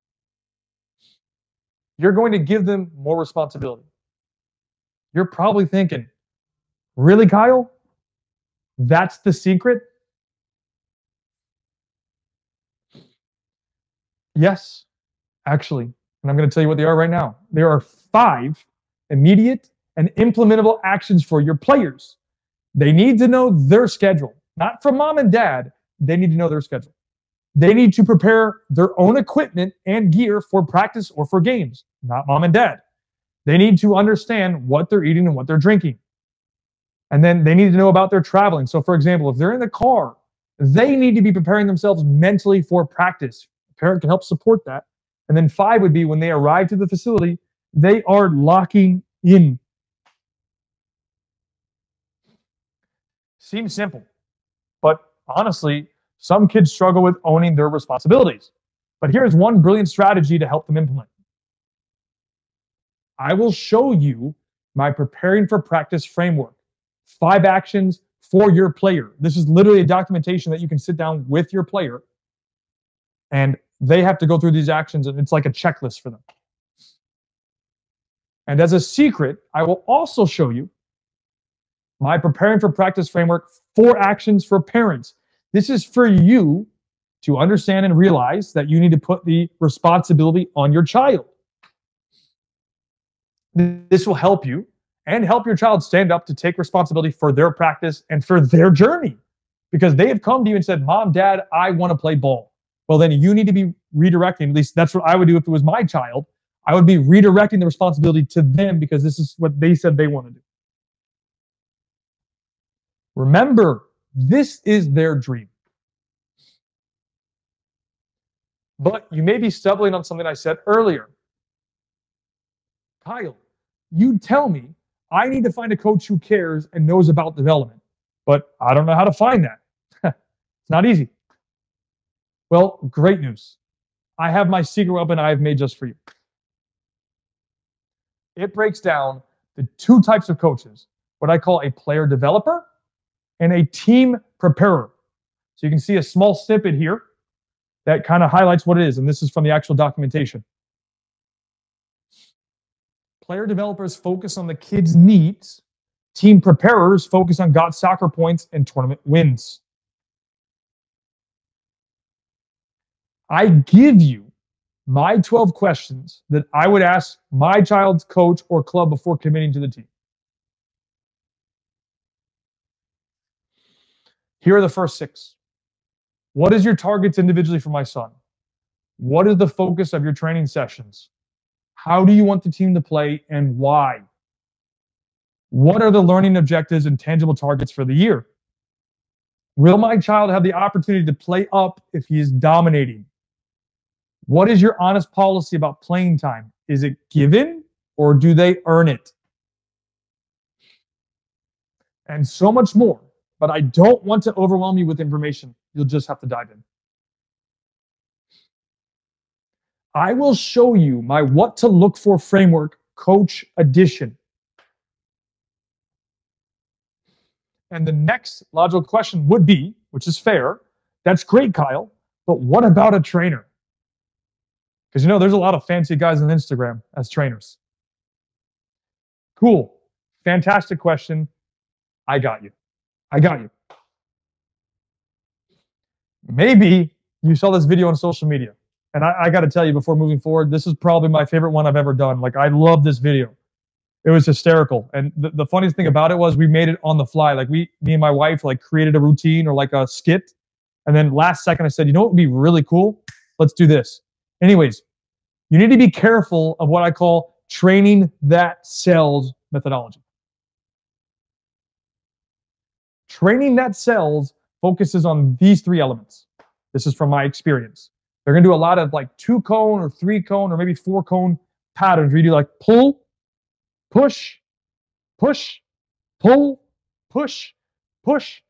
You're going to give them more responsibility. You're probably thinking, really, Kyle? That's the secret? Yes, actually. And I'm going to tell you what they are right now. There are five immediate and implementable actions for your players. They need to know their schedule, not from mom and dad. They need to know their schedule. They need to prepare their own equipment and gear for practice or for games, not mom and dad. They need to understand what they're eating and what they're drinking. And then they need to know about their traveling. So for example, if they're in the car, they need to be preparing themselves mentally for practice. A parent can help support that. And then five would be when they arrive to the facility, they are locking in. Seems simple, but honestly, some kids struggle with owning their responsibilities. But here's one brilliant strategy to help them implement. I will show you my preparing for practice framework. Five actions for your player. This is literally a documentation that you can sit down with your player and they have to go through these actions, and it's like a checklist for them. And as a secret, I will also show you my preparing for practice framework, four actions for parents. This is for you to understand and realize that you need to put the responsibility on your child. This will help you and help your child stand up to take responsibility for their practice and for their journey. Because they have come to you and said, Mom, Dad, I want to play ball. Well, then you need to be redirecting. At least that's what I would do if it was my child. I would be redirecting the responsibility to them because this is what they said they want to do. Remember, this is their dream. But you may be stumbling on something I said earlier. Kyle, you tell me I need to find a coach who cares and knows about development, but I don't know how to find that. It's not easy. Well, great news. I have my secret weapon I've made just for you. It breaks down the two types of coaches, what I call a player developer and a team preparer. So you can see a small snippet here that kind of highlights what it is, and this is from the actual documentation. Player developers focus on the kids' needs. Team preparers focus on Got Soccer points and tournament wins. I give you my twelve questions that I would ask my child's coach or club before committing to the team. Here are the first six. What is your targets individually for my son? What is the focus of your training sessions? How do you want the team to play and why? What are the learning objectives and tangible targets for the year? Will my child have the opportunity to play up if he is dominating? What is your honest policy about playing time? Is it given or do they earn it? And so much more. But I don't want to overwhelm you with information. You'll just have to dive in. I will show you my what to look for framework coach edition. And the next logical question would be, which is fair, that's great, Kyle, but what about a trainer? Because you know, there's a lot of fancy guys on Instagram as trainers. Cool. Fantastic question. I got you. I got you. Maybe you saw this video on social media. And I, I got to tell you before moving forward, this is probably my favorite one I've ever done. Like, I love this video. It was hysterical. And the, the funniest thing about it was we made it on the fly. Like, we, me and my wife, like, created a routine or like a skit. And then last second I said, you know what would be really cool? Let's do this. Anyways, you need to be careful of what I call training that sells methodology. Training that sells focuses on these three elements. This is from my experience. They're going to do a lot of like two cone or three cone or maybe four cone patterns where you do like pull, push, push, pull, push, push.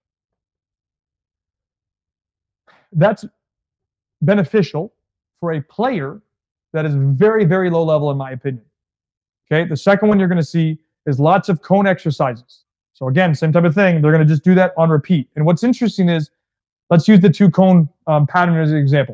That's beneficial for a player that is very, very low level in my opinion. Okay, the second one you're going to see is lots of cone exercises. So again, same type of thing. They're going to just do that on repeat. And what's interesting is, let's use the two cone um, pattern as an example.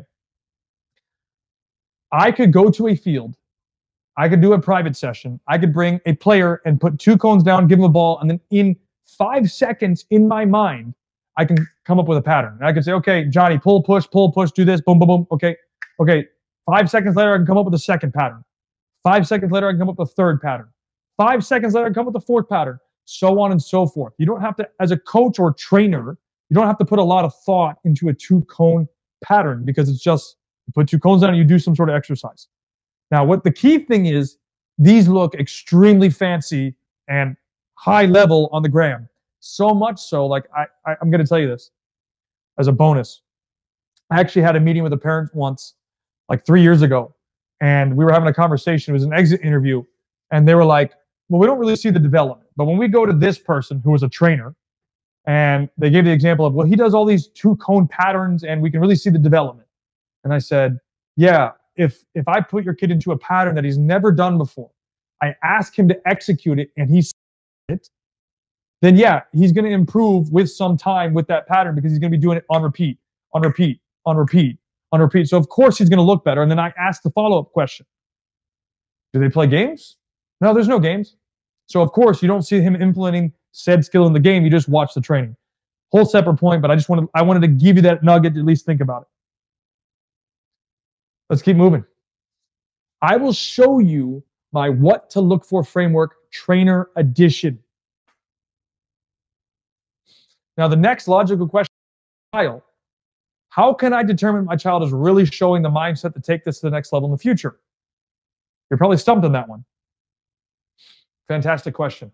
I could go to a field. I could do a private session. I could bring a player and put two cones down, give him a ball, and then in five seconds in my mind, I can come up with a pattern. And I can say, okay, Johnny, pull, push, pull, push, do this, boom, boom, boom. Okay, okay. Five seconds later, I can come up with a second pattern. Five seconds later, I can come up with a third pattern. Five seconds later, I can come up with a fourth pattern, so on and so forth. You don't have to, as a coach or trainer, you don't have to put a lot of thought into a two-cone pattern because it's just, you put two cones down and you do some sort of exercise. Now, what the key thing is, these look extremely fancy and high level on the gram. So much so, like, I, I, I'm going to tell you this as a bonus. I actually had a meeting with a parent once, like three years ago, and we were having a conversation. It was an exit interview, and they were like, well, we don't really see the development. But when we go to this person who was a trainer, and they gave the example of, well, he does all these two-cone patterns, and we can really see the development. And I said, yeah, if if I put your kid into a pattern that he's never done before, I ask him to execute it, and he's it, then yeah, he's going to improve with some time with that pattern because he's going to be doing it on repeat, on repeat, on repeat, on repeat. So of course he's going to look better. And then I ask the follow-up question. Do they play games? No, there's no games. So of course you don't see him implementing said skill in the game. You just watch the training. Whole separate point, but I just wanted, I wanted to give you that nugget to at least think about it. Let's keep moving. I will show you my what to look for framework trainer edition. Now, the next logical question, Kyle, how can I determine my child is really showing the mindset to take this to the next level in the future? You're probably stumped on that one. Fantastic question.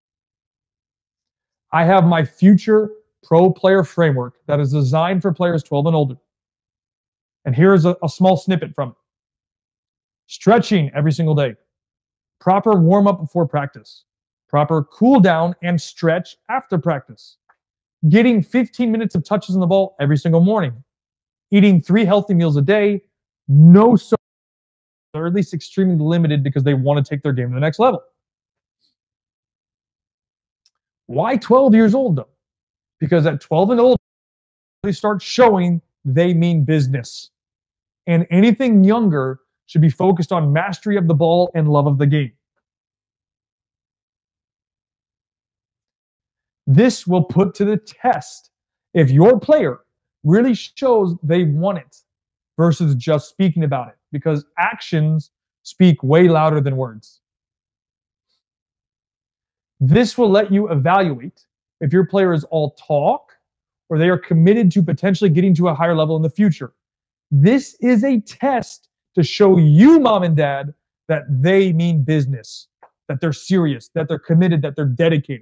I have my future pro player framework that is designed for players twelve and older. And here's a, a small snippet from it. Stretching every single day. Proper warm-up before practice. Proper cool down and stretch after practice. Getting fifteen minutes of touches on the ball every single morning. Eating three healthy meals a day. No soda, or at least extremely limited because they want to take their game to the next level. Why twelve years old though? Because at twelve and older, they start showing they mean business. And anything younger should be focused on mastery of the ball and love of the game. This will put to the test if your player really shows they want it versus just speaking about it, because actions speak way louder than words. This will let you evaluate if your player is all talk or they are committed to potentially getting to a higher level in the future. This is a test to show you, mom and dad, that they mean business. that they're serious, that they're committed, that they're dedicated.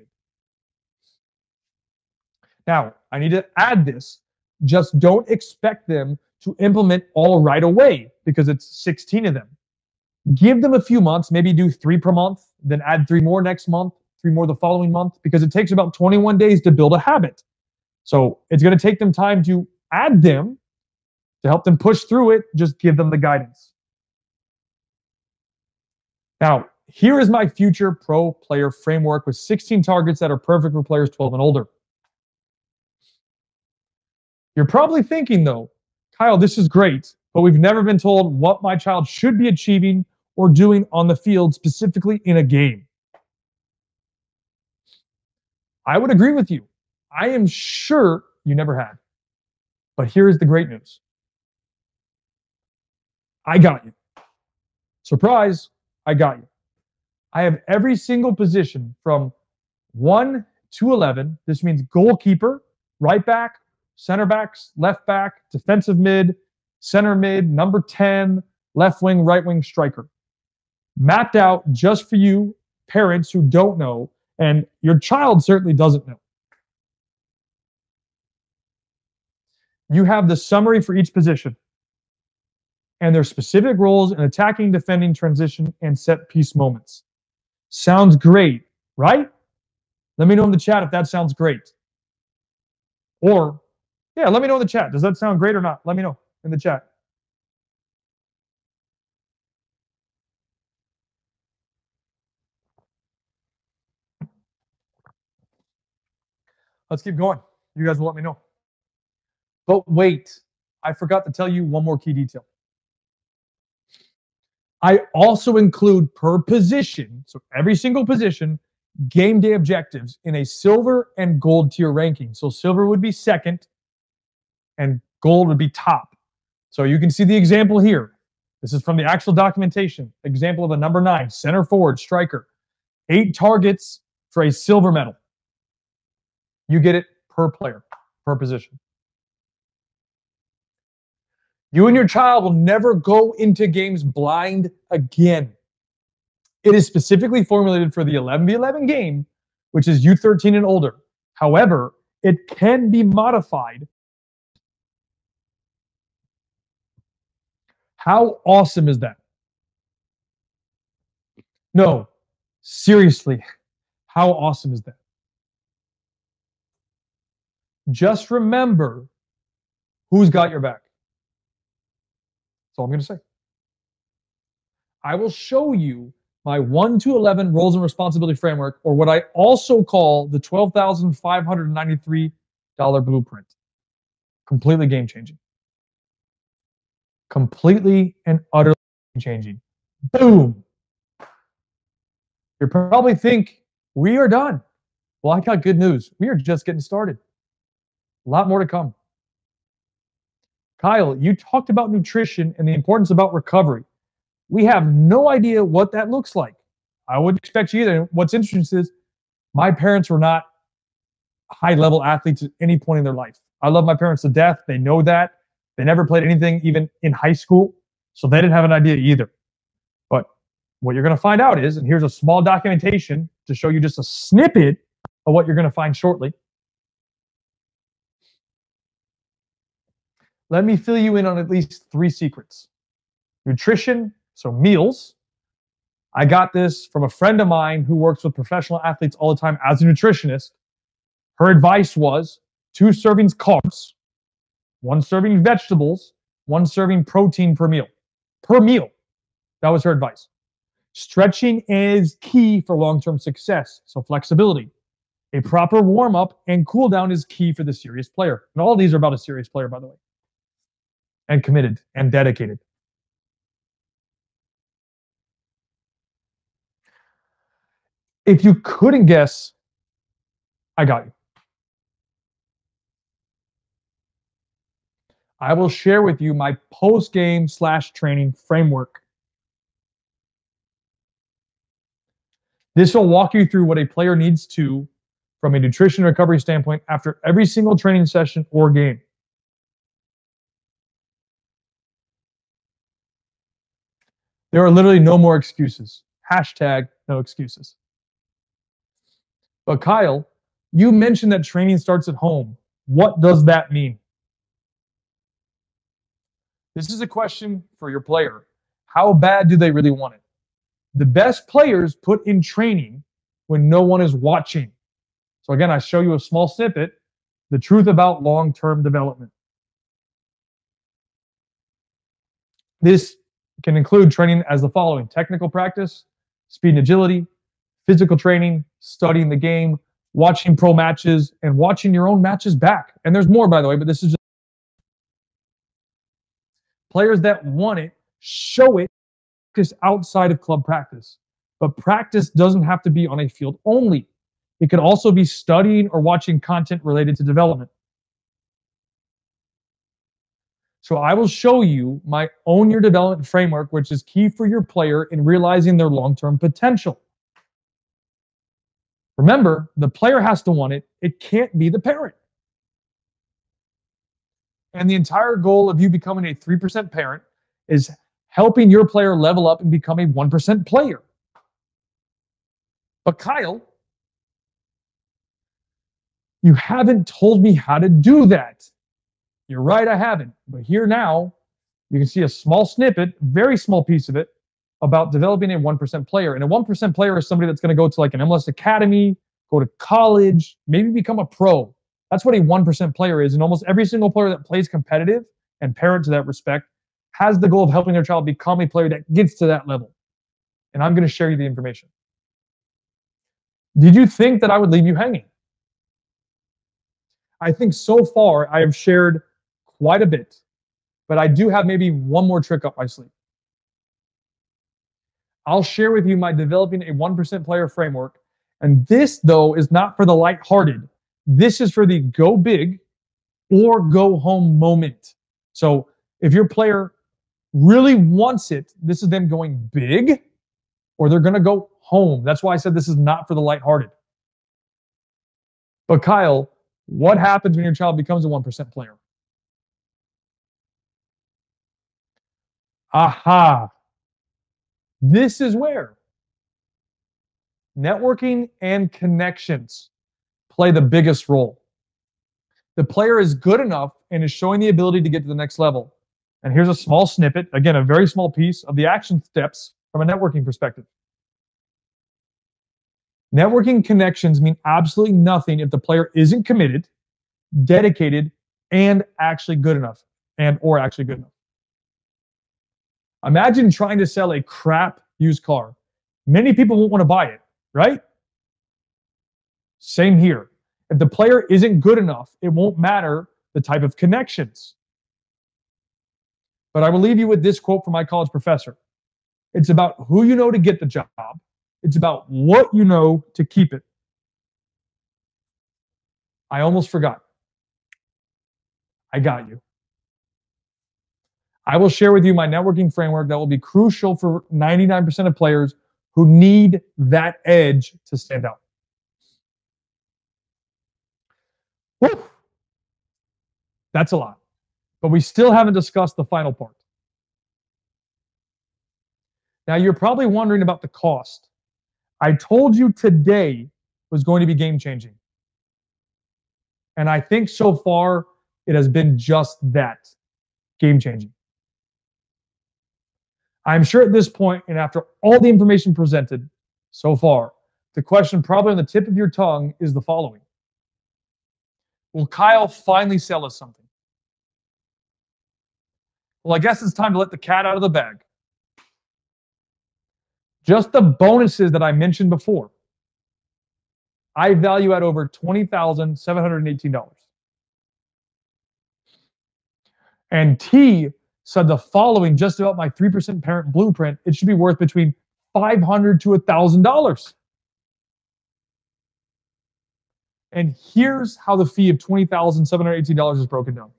Now, I need to add this. Just don't expect them to implement all right away because it's sixteen of them. Give them a few months, maybe do three per month, then add three more next month, three more the following month, because it takes about twenty-one days to build a habit. So it's going to take them time to add them, to help them push through it. Just give them the guidance. Now, here is my future pro player framework with sixteen targets that are perfect for players twelve and older. You're probably thinking, though, Kyle, this is great, but we've never been told what my child should be achieving or doing on the field, specifically in a game. I would agree with you. I am sure you never had. But here is the great news. I got you. Surprise, I got you. I have every single position from one to eleven. This means goalkeeper, right back, center backs, left back, defensive mid, center mid, number ten, left wing, right wing, striker. Mapped out just for you, parents who don't know, and your child certainly doesn't know. You have the summary for each position and their specific roles in attacking, defending, transition, and set piece moments. Sounds great, right? Let me know in the chat if that sounds great. Or, yeah, let me know in the chat. Does that sound great or not? Let me know in the chat. Let's keep going. You guys will let me know. But wait, I forgot to tell you one more key detail. I also include per position, so every single position, game day objectives in a silver and gold tier ranking. So silver would be second and gold would be top. So you can see the example here. This is from the actual documentation. Example of a number nine, center forward, striker. Eight targets for a silver medal. You get it per player, per position. You and your child will never go into games blind again. It is specifically formulated for the eleven v eleven game, which is U thirteen and older. However, it can be modified. How awesome is that? No, seriously, how awesome is that? Just remember who's got your back. That's all I'm going to say. I will show you my one to eleven roles and responsibility framework, or what I also call the twelve thousand five hundred ninety-three dollars blueprint. Completely game changing. Completely and utterly game changing. Boom. You probably think we are done. Well, I got good news. We are just getting started. A lot more to come. Kyle, you talked about nutrition and the importance about recovery. We have no idea what that looks like. I wouldn't expect you either. What's interesting is my parents were not high-level athletes at any point in their life. I love my parents to death. They know that. They never played anything even in high school, so they didn't have an idea either. But what you're going to find out is, and here's a small documentation to show you just a snippet of what you're going to find shortly. Let me fill you in on at least three secrets. Nutrition, so meals. I got this from a friend of mine who works with professional athletes all the time as a nutritionist. Her advice was two servings carbs, one serving vegetables, one serving protein per meal. Per meal. That was her advice. Stretching is key for long-term success, so flexibility. A proper warm-up and cool-down is key for the serious player. And all these are about a serious player, by the way. And committed and dedicated. If you couldn't guess, I got you. I will share with you my post-game slash training framework. This will walk you through what a player needs to, from a nutrition recovery standpoint, after every single training session or game. There are literally no more excuses. Hashtag No excuses. But Kyle, you mentioned that training starts at home. What does that mean? This is a question for your player. How bad do they really want it? The best players put in training when no one is watching. So again, I show you a small snippet, the truth about long-term development. This can include training as the following: technical practice, speed and agility, physical training, studying the game, watching pro matches, and watching your own matches back. And there's more, by the way, but this is just players that want it, show it, practice outside of club practice. But practice doesn't have to be on a field only. It could also be studying or watching content related to development. So I will show you my Own Your Development framework, which is key for your player in realizing their long-term potential. Remember, the player has to want it. It can't be the parent. And the entire goal of you becoming a three percent parent is helping your player level up and become a one percent player. But Kyle, you haven't told me how to do that. You're right, I haven't. But here now, you can see a small snippet, very small piece of it, about developing a one percent player. And a one percent player is somebody that's going to go to like an M L S academy, go to college, maybe become a pro. That's what a one percent player is. And almost every single player that plays competitive and parent to that respect has the goal of helping their child become a player that gets to that level. And I'm going to share you the information. Did you think that I would leave you hanging? I think so far I have shared quite a bit, but I do have maybe one more trick up my sleeve. I'll share with you my developing a one percent player framework. And this, though, is not for the lighthearted. This is for the go big or go home moment. So if your player really wants it, this is them going big or they're going to go home. That's why I said this is not for the lighthearted. But Kyle, what happens when your child becomes a one percent player? Aha. This is where networking and connections play the biggest role. The player is good enough and is showing the ability to get to the next level. And here's a small snippet, again, a very small piece of the action steps from a networking perspective. Networking connections mean absolutely nothing if the player isn't committed, dedicated, and actually good enough, and or actually good enough. Imagine trying to sell a crap used car. Many people won't want to buy it, right? Same here. If the player isn't good enough, it won't matter the type of connections. But I will leave you with this quote from my college professor. It's about who you know to get the job. It's about what you know to keep it. I almost forgot. I got you. I will share with you my networking framework that will be crucial for ninety-nine percent of players who need that edge to stand out. Whew. That's a lot. But we still haven't discussed the final part. Now, you're probably wondering about the cost. I told you today was going to be game-changing. And I think so far it has been just that, game-changing. I'm sure at this point, and after all the information presented so far, the question probably on the tip of your tongue is the following. Will Kyle finally sell us something? Well, I guess it's time to let the cat out of the bag. Just the bonuses that I mentioned before, I value at over twenty thousand seven hundred eighteen dollars. And T said the following just about my three percent parent blueprint, it should be worth between five hundred dollars to one thousand dollars. And here's how the fee of twenty thousand seven hundred eighteen dollars is broken down.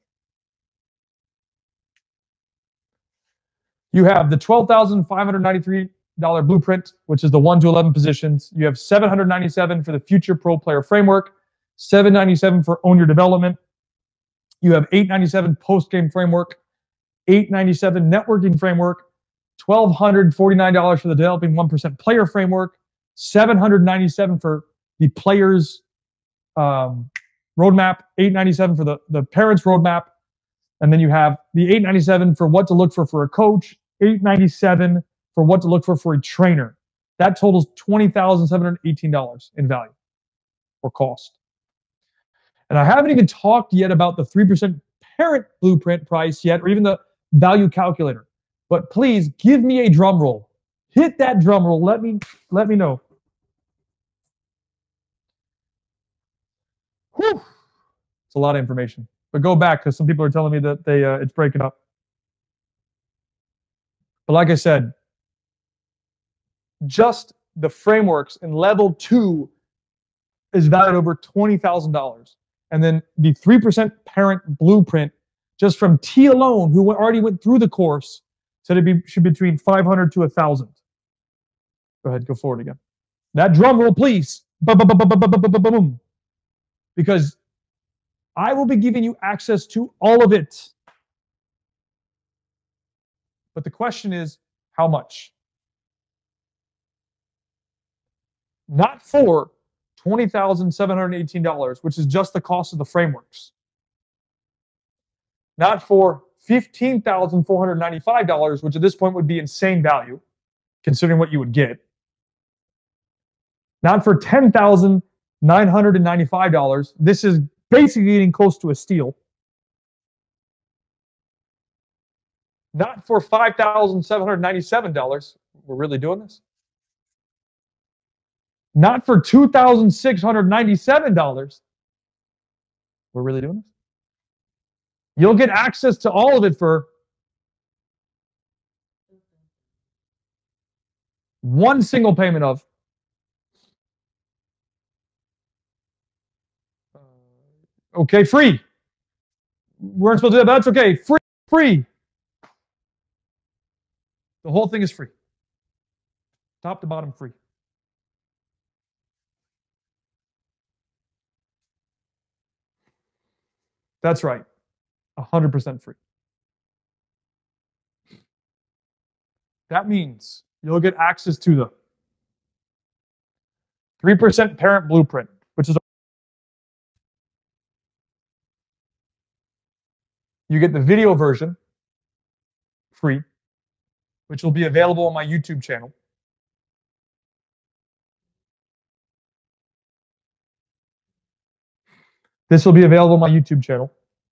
You have the twelve thousand five hundred ninety-three dollars blueprint, which is the one to eleven positions. You have seven hundred ninety-seven dollars for the Future Pro Player Framework, seven hundred ninety-seven dollars for Own Your Development. You have eight hundred ninety-seven dollars Post-Game Framework, eight hundred ninety-seven dollars Networking Framework, one thousand two hundred forty-nine dollars for the Developing one percent Player Framework, seven hundred ninety-seven for the players um, roadmap, eight ninety-seven for the, the parents roadmap. And then you have the eight ninety-seven for what to look for for a coach, eight ninety-seven for what to look for for a trainer. That totals twenty thousand seven hundred eighteen dollars in value or cost. And I haven't even talked yet about the three percent parent blueprint price yet, or even the value calculator. But please give me a drum roll. Hit that drum roll. Let me, let me know. Whew. It's a lot of information. But go back, because some people are telling me that they uh, it's breaking up. But like I said, just the frameworks in level two is valued over twenty thousand dollars. And then the three percent parent blueprint, just from T alone, who already went through the course, said it be, should be between five hundred to one thousand. Go ahead, go forward again. That drum roll, please. Boom. Because I will be giving you access to all of it. But the question is, how much? Not for twenty thousand seven hundred eighteen dollars, which is just the cost of the frameworks. Not for fifteen thousand four hundred ninety-five dollars, which at this point would be insane value, considering what you would get. Not for ten thousand nine hundred ninety-five dollars. This is basically getting close to a steal. Not for five thousand seven hundred ninety-seven dollars. We're really doing this? Not for two thousand six hundred ninety-seven dollars. We're really doing this? You'll get access to all of it for one single payment of okay, free. We weren't supposed to do that, but that's okay. Free, free. The whole thing is free. Top to bottom, free. That's right. one hundred percent free. That means you'll get access to the three percent parent blueprint, which is a you get the video version free, which will be available on my YouTube channel. This will be available on my YouTube channel.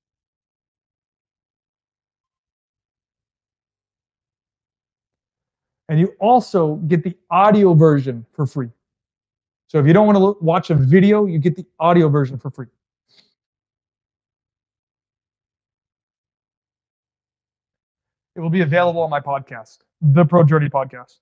And you also get the audio version for free. So if you don't want to look, watch a video, you get the audio version for free. It will be available on my podcast, the Pro Journey Podcast.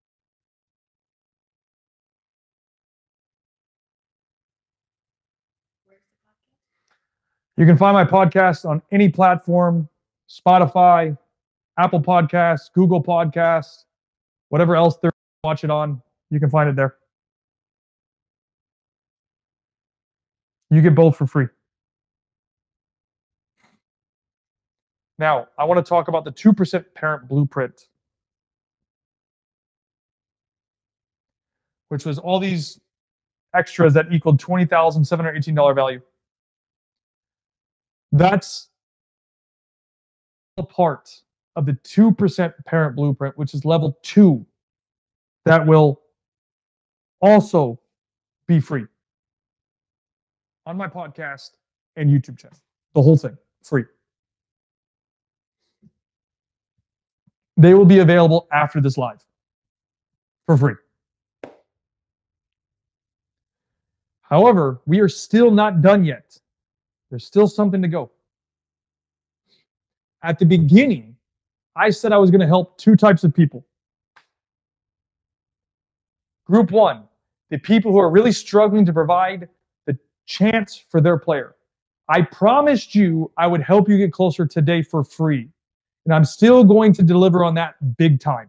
You can find my podcast on any platform, Spotify, Apple Podcasts, Google Podcasts, whatever else they're watch it on, you can find it there. You get both for free. Now, I want to talk about the two percent parent blueprint, which was all these extras that equaled twenty thousand seven hundred eighteen dollars value. That's a part of the two percent parent blueprint, which is level two, that will also be free on my podcast and YouTube channel. The whole thing, free. They will be available after this live for free. However, we are still not done yet. There's still something to go. At the beginning, I said I was going to help two types of people. Group one, the people who are really struggling to provide the chance for their player. I promised you I would help you get closer today for free. And I'm still going to deliver on that big time.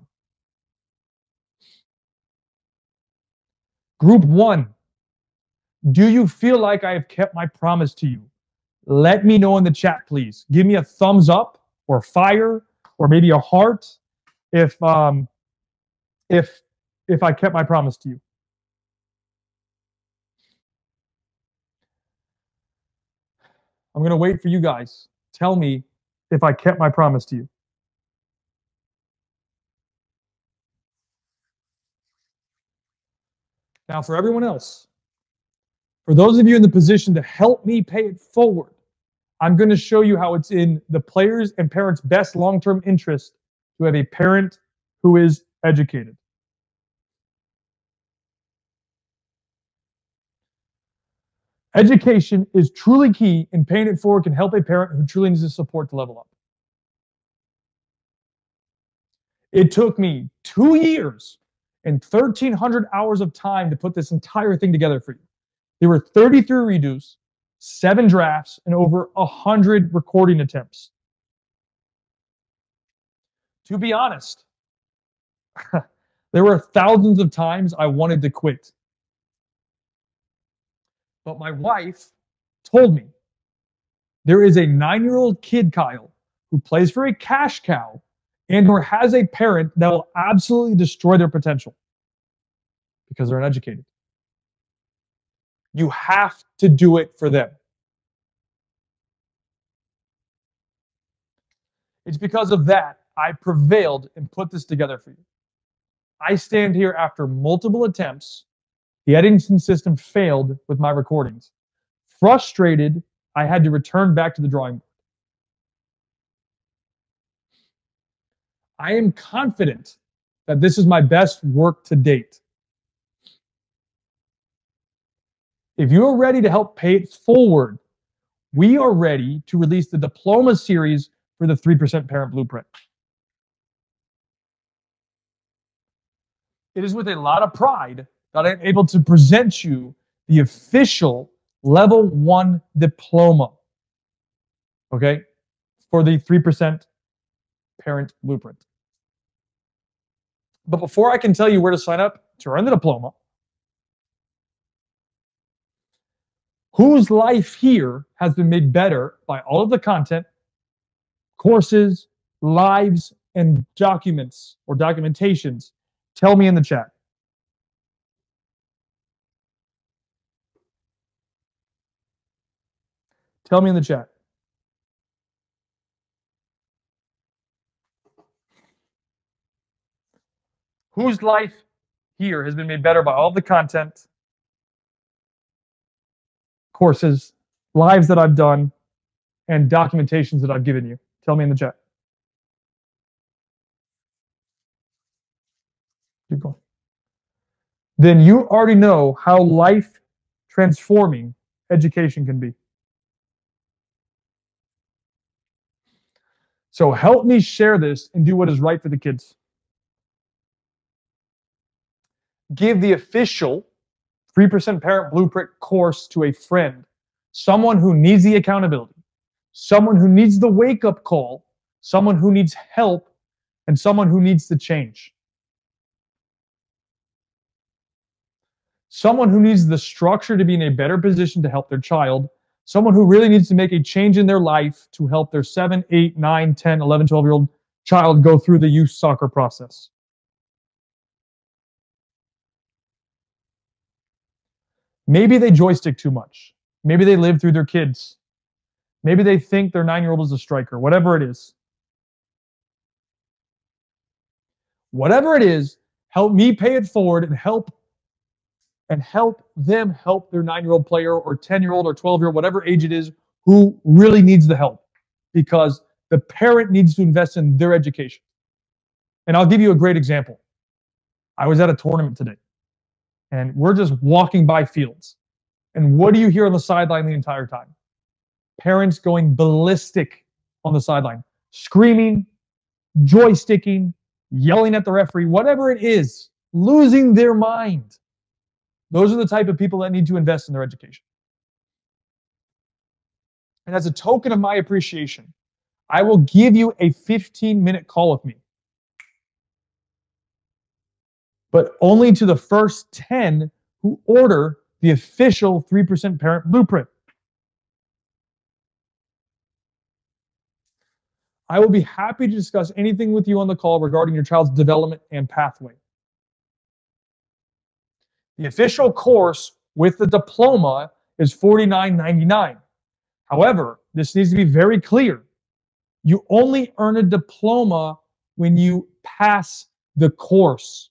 Group one, do you feel like I have kept my promise to you? Let me know in the chat, please. Give me a thumbs up or fire or maybe a heart if um, if if I kept my promise to you. I'm going to wait for you guys. Tell me if I kept my promise to you. Now, for everyone else, for those of you in the position to help me pay it forward, I'm going to show you how it's in the players' and parents' best long-term interest to have a parent who is educated. Education is truly key, and paying it forward can help a parent who truly needs the support to level up. It took me two years and thirteen hundred hours of time to put this entire thing together for you. There were thirty-three redos, seven drafts, and over one hundred recording attempts. To be honest, there were thousands of times I wanted to quit. But my wife told me there is a nine-year-old kid, Kyle, who plays for a cash cow and or has a parent that will absolutely destroy their potential because they're uneducated. You have to do it for them. It's because of that I prevailed and put this together for you. I stand here after multiple attempts. The editing system failed with my recordings. Frustrated, I had to return back to the drawing board. I am confident that this is my best work to date. If you are ready to help pay it forward, we are ready to release the diploma series for the three percent Parent Blueprint. It is with a lot of pride that I'm able to present you the official level one diploma, okay, for the three percent Parent Blueprint. But before I can tell you where to sign up to earn the diploma, whose life here has been made better by all of the content, courses, lives, and documents or documentations? Tell me in the chat. Tell me in the chat. Whose life here has been made better by all the content, courses, lives that I've done, and documentations that I've given you? Tell me in the chat. Keep going. Then you already know how life transforming education can be. So help me share this and do what is right for the kids. Give the official three percent Parent Blueprint course to a friend, someone who needs the accountability, someone who needs the wake-up call, someone who needs help, and someone who needs to change. Someone who needs the structure to be in a better position to help their child, someone who really needs to make a change in their life to help their seven, eight, nine, ten, eleven, twelve-year-old child go through the youth soccer process. Maybe they joystick too much. Maybe they live through their kids. Maybe they think their nine-year-old is a striker, whatever it is. Whatever it is, help me pay it forward and help and help them help their nine-year-old player or ten-year-old or twelve-year-old, whatever age it is, who really needs the help, because the parent needs to invest in their education. And I'll give you a great example. I was at a tournament today, and we're just walking by fields. And what do you hear on the sideline the entire time? Parents going ballistic on the sideline, screaming, joysticking, yelling at the referee, whatever it is, losing their mind. Those are the type of people that need to invest in their education. And as a token of my appreciation, I will give you a fifteen minute call with me. But only to the first ten who order the official three percent Parent Blueprint. I will be happy to discuss anything with you on the call regarding your child's development and pathway. The official course with the diploma is forty-nine ninety-nine. However, this needs to be very clear. You only earn a diploma when you pass the course.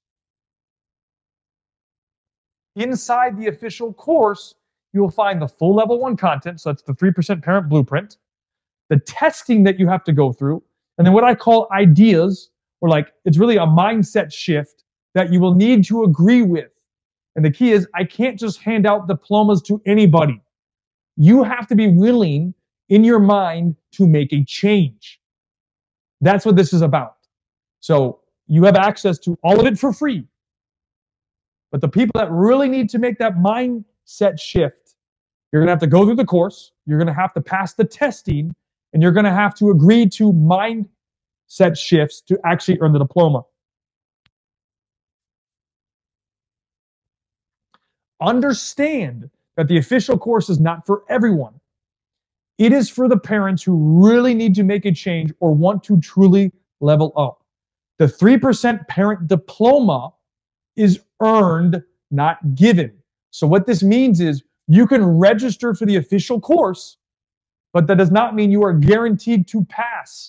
Inside the official course, you will find the full level one content, so that's the three percent Parent Blueprint, the testing that you have to go through, and then what I call ideas, or like it's really a mindset shift that you will need to agree with. And the key is I can't just hand out diplomas to anybody. You have to be willing in your mind to make a change. That's what this is about. So you have access to all of it for free. But the people that really need to make that mindset shift, you're going to have to go through the course, you're going to have to pass the testing, and you're going to have to agree to mindset shifts to actually earn the diploma. Understand that the official course is not for everyone. It is for the parents who really need to make a change or want to truly level up. The three percent Parent Diploma is earned, not given. So what this means is you can register for the official course, but that does not mean you are guaranteed to pass.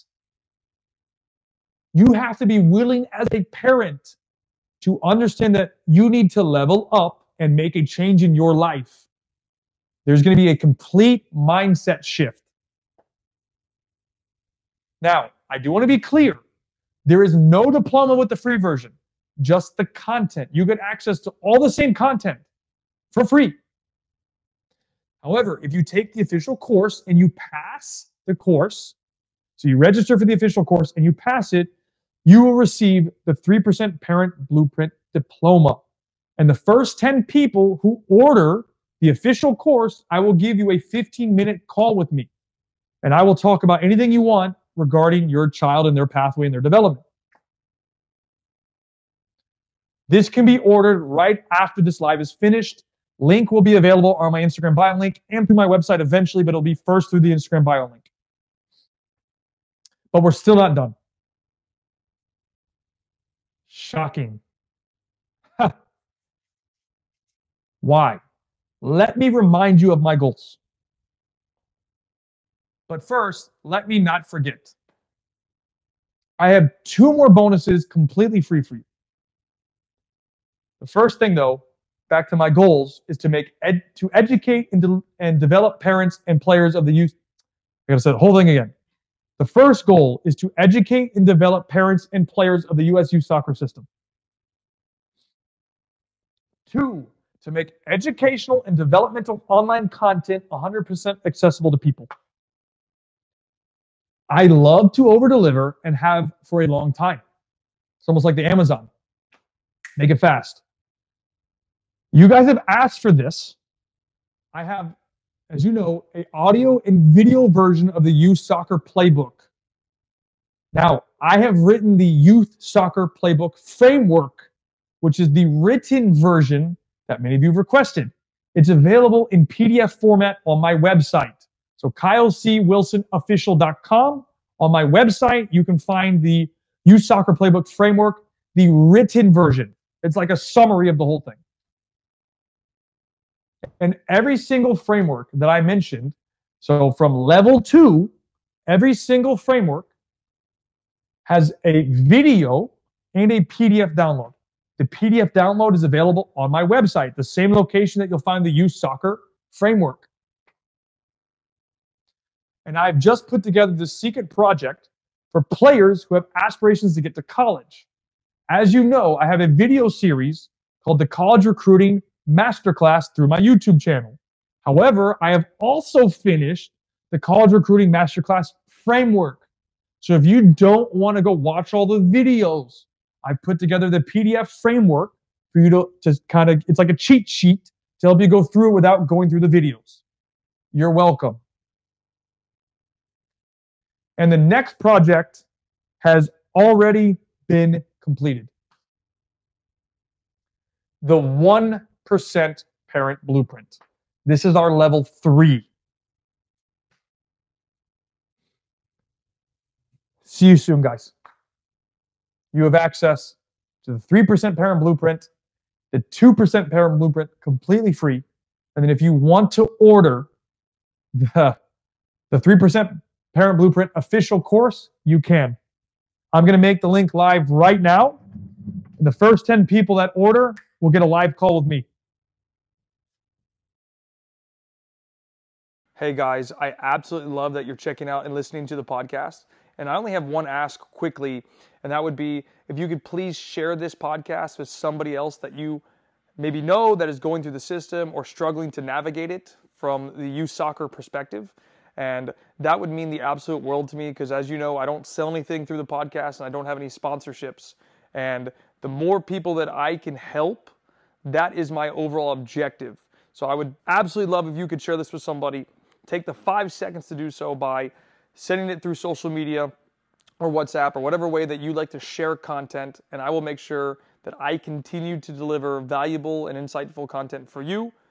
You have to be willing as a parent to understand that you need to level up and make a change in your life. There's going to be a complete mindset shift. Now, I do want to be clear. There is no diploma with the free version, just the content. You get access to all the same content for free. However, if you take the official course and you pass the course, so you register for the official course and you pass it, you will receive the three percent Parent Blueprint Diploma. And the first ten people who order the official course, I will give you a fifteen minute call with me. And I will talk about anything you want regarding your child and their pathway and their development. This can be ordered right after this live is finished. Link will be available on my Instagram bio link and through my website eventually, but it'll be first through the Instagram bio link. But we're still not done. Shocking. Why? Let me remind you of my goals. But first, let me not forget. I have two more bonuses completely free for you. The first thing, though, back to my goals, is to make ed to educate and, de and develop parents and players of the youth. I gotta say the whole thing again. The first goal is to educate and develop parents and players of the U S youth soccer system. Two, to make educational and developmental online content one hundred percent accessible to people. I love to over-deliver and have for a long time. It's almost like the Amazon. Make it fast. You guys have asked for this. I have, as you know, an audio and video version of the Youth Soccer Playbook. Now, I have written the Youth Soccer Playbook framework, which is the written version that many of you have requested. It's available in P D F format on my website. So Kyle C Wilson Official dot com. On my website, you can find the Youth Soccer Playbook framework, the written version. It's like a summary of the whole thing. And every single framework that I mentioned, so from level two, every single framework has a video and a P D F download. The P D F download is available on my website, the same location that you'll find the Youth Soccer framework. And I've just put together this secret project for players who have aspirations to get to college. As you know, I have a video series called the College Recruiting Masterclass through my YouTube channel. However, I have also finished the College Recruiting Masterclass framework. So if you don't want to go watch all the videos, I've put together the P D F framework for you to, to kind of, it's like a cheat sheet to help you go through it without going through the videos. You're welcome. And the next project has already been completed. The one percent Parent Blueprint. This is our level three. See you soon, guys. You have access to the three percent Parent Blueprint, the two percent Parent Blueprint completely free. And then if you want to order the, the three percent Parent Blueprint official course, you can. I'm going to make the link live right now. And the first ten people that order will get a live call with me. Hey guys, I absolutely love that you're checking out and listening to the podcast. And I only have one ask quickly, and that would be if you could please share this podcast with somebody else that you maybe know that is going through the system or struggling to navigate it from the youth soccer perspective. And that would mean the absolute world to me because, as you know, I don't sell anything through the podcast and I don't have any sponsorships. And the more people that I can help, that is my overall objective. So I would absolutely love if you could share this with somebody. Take the five seconds to do so by sending it through social media or WhatsApp or whatever way that you like to share content, and I will make sure that I continue to deliver valuable and insightful content for you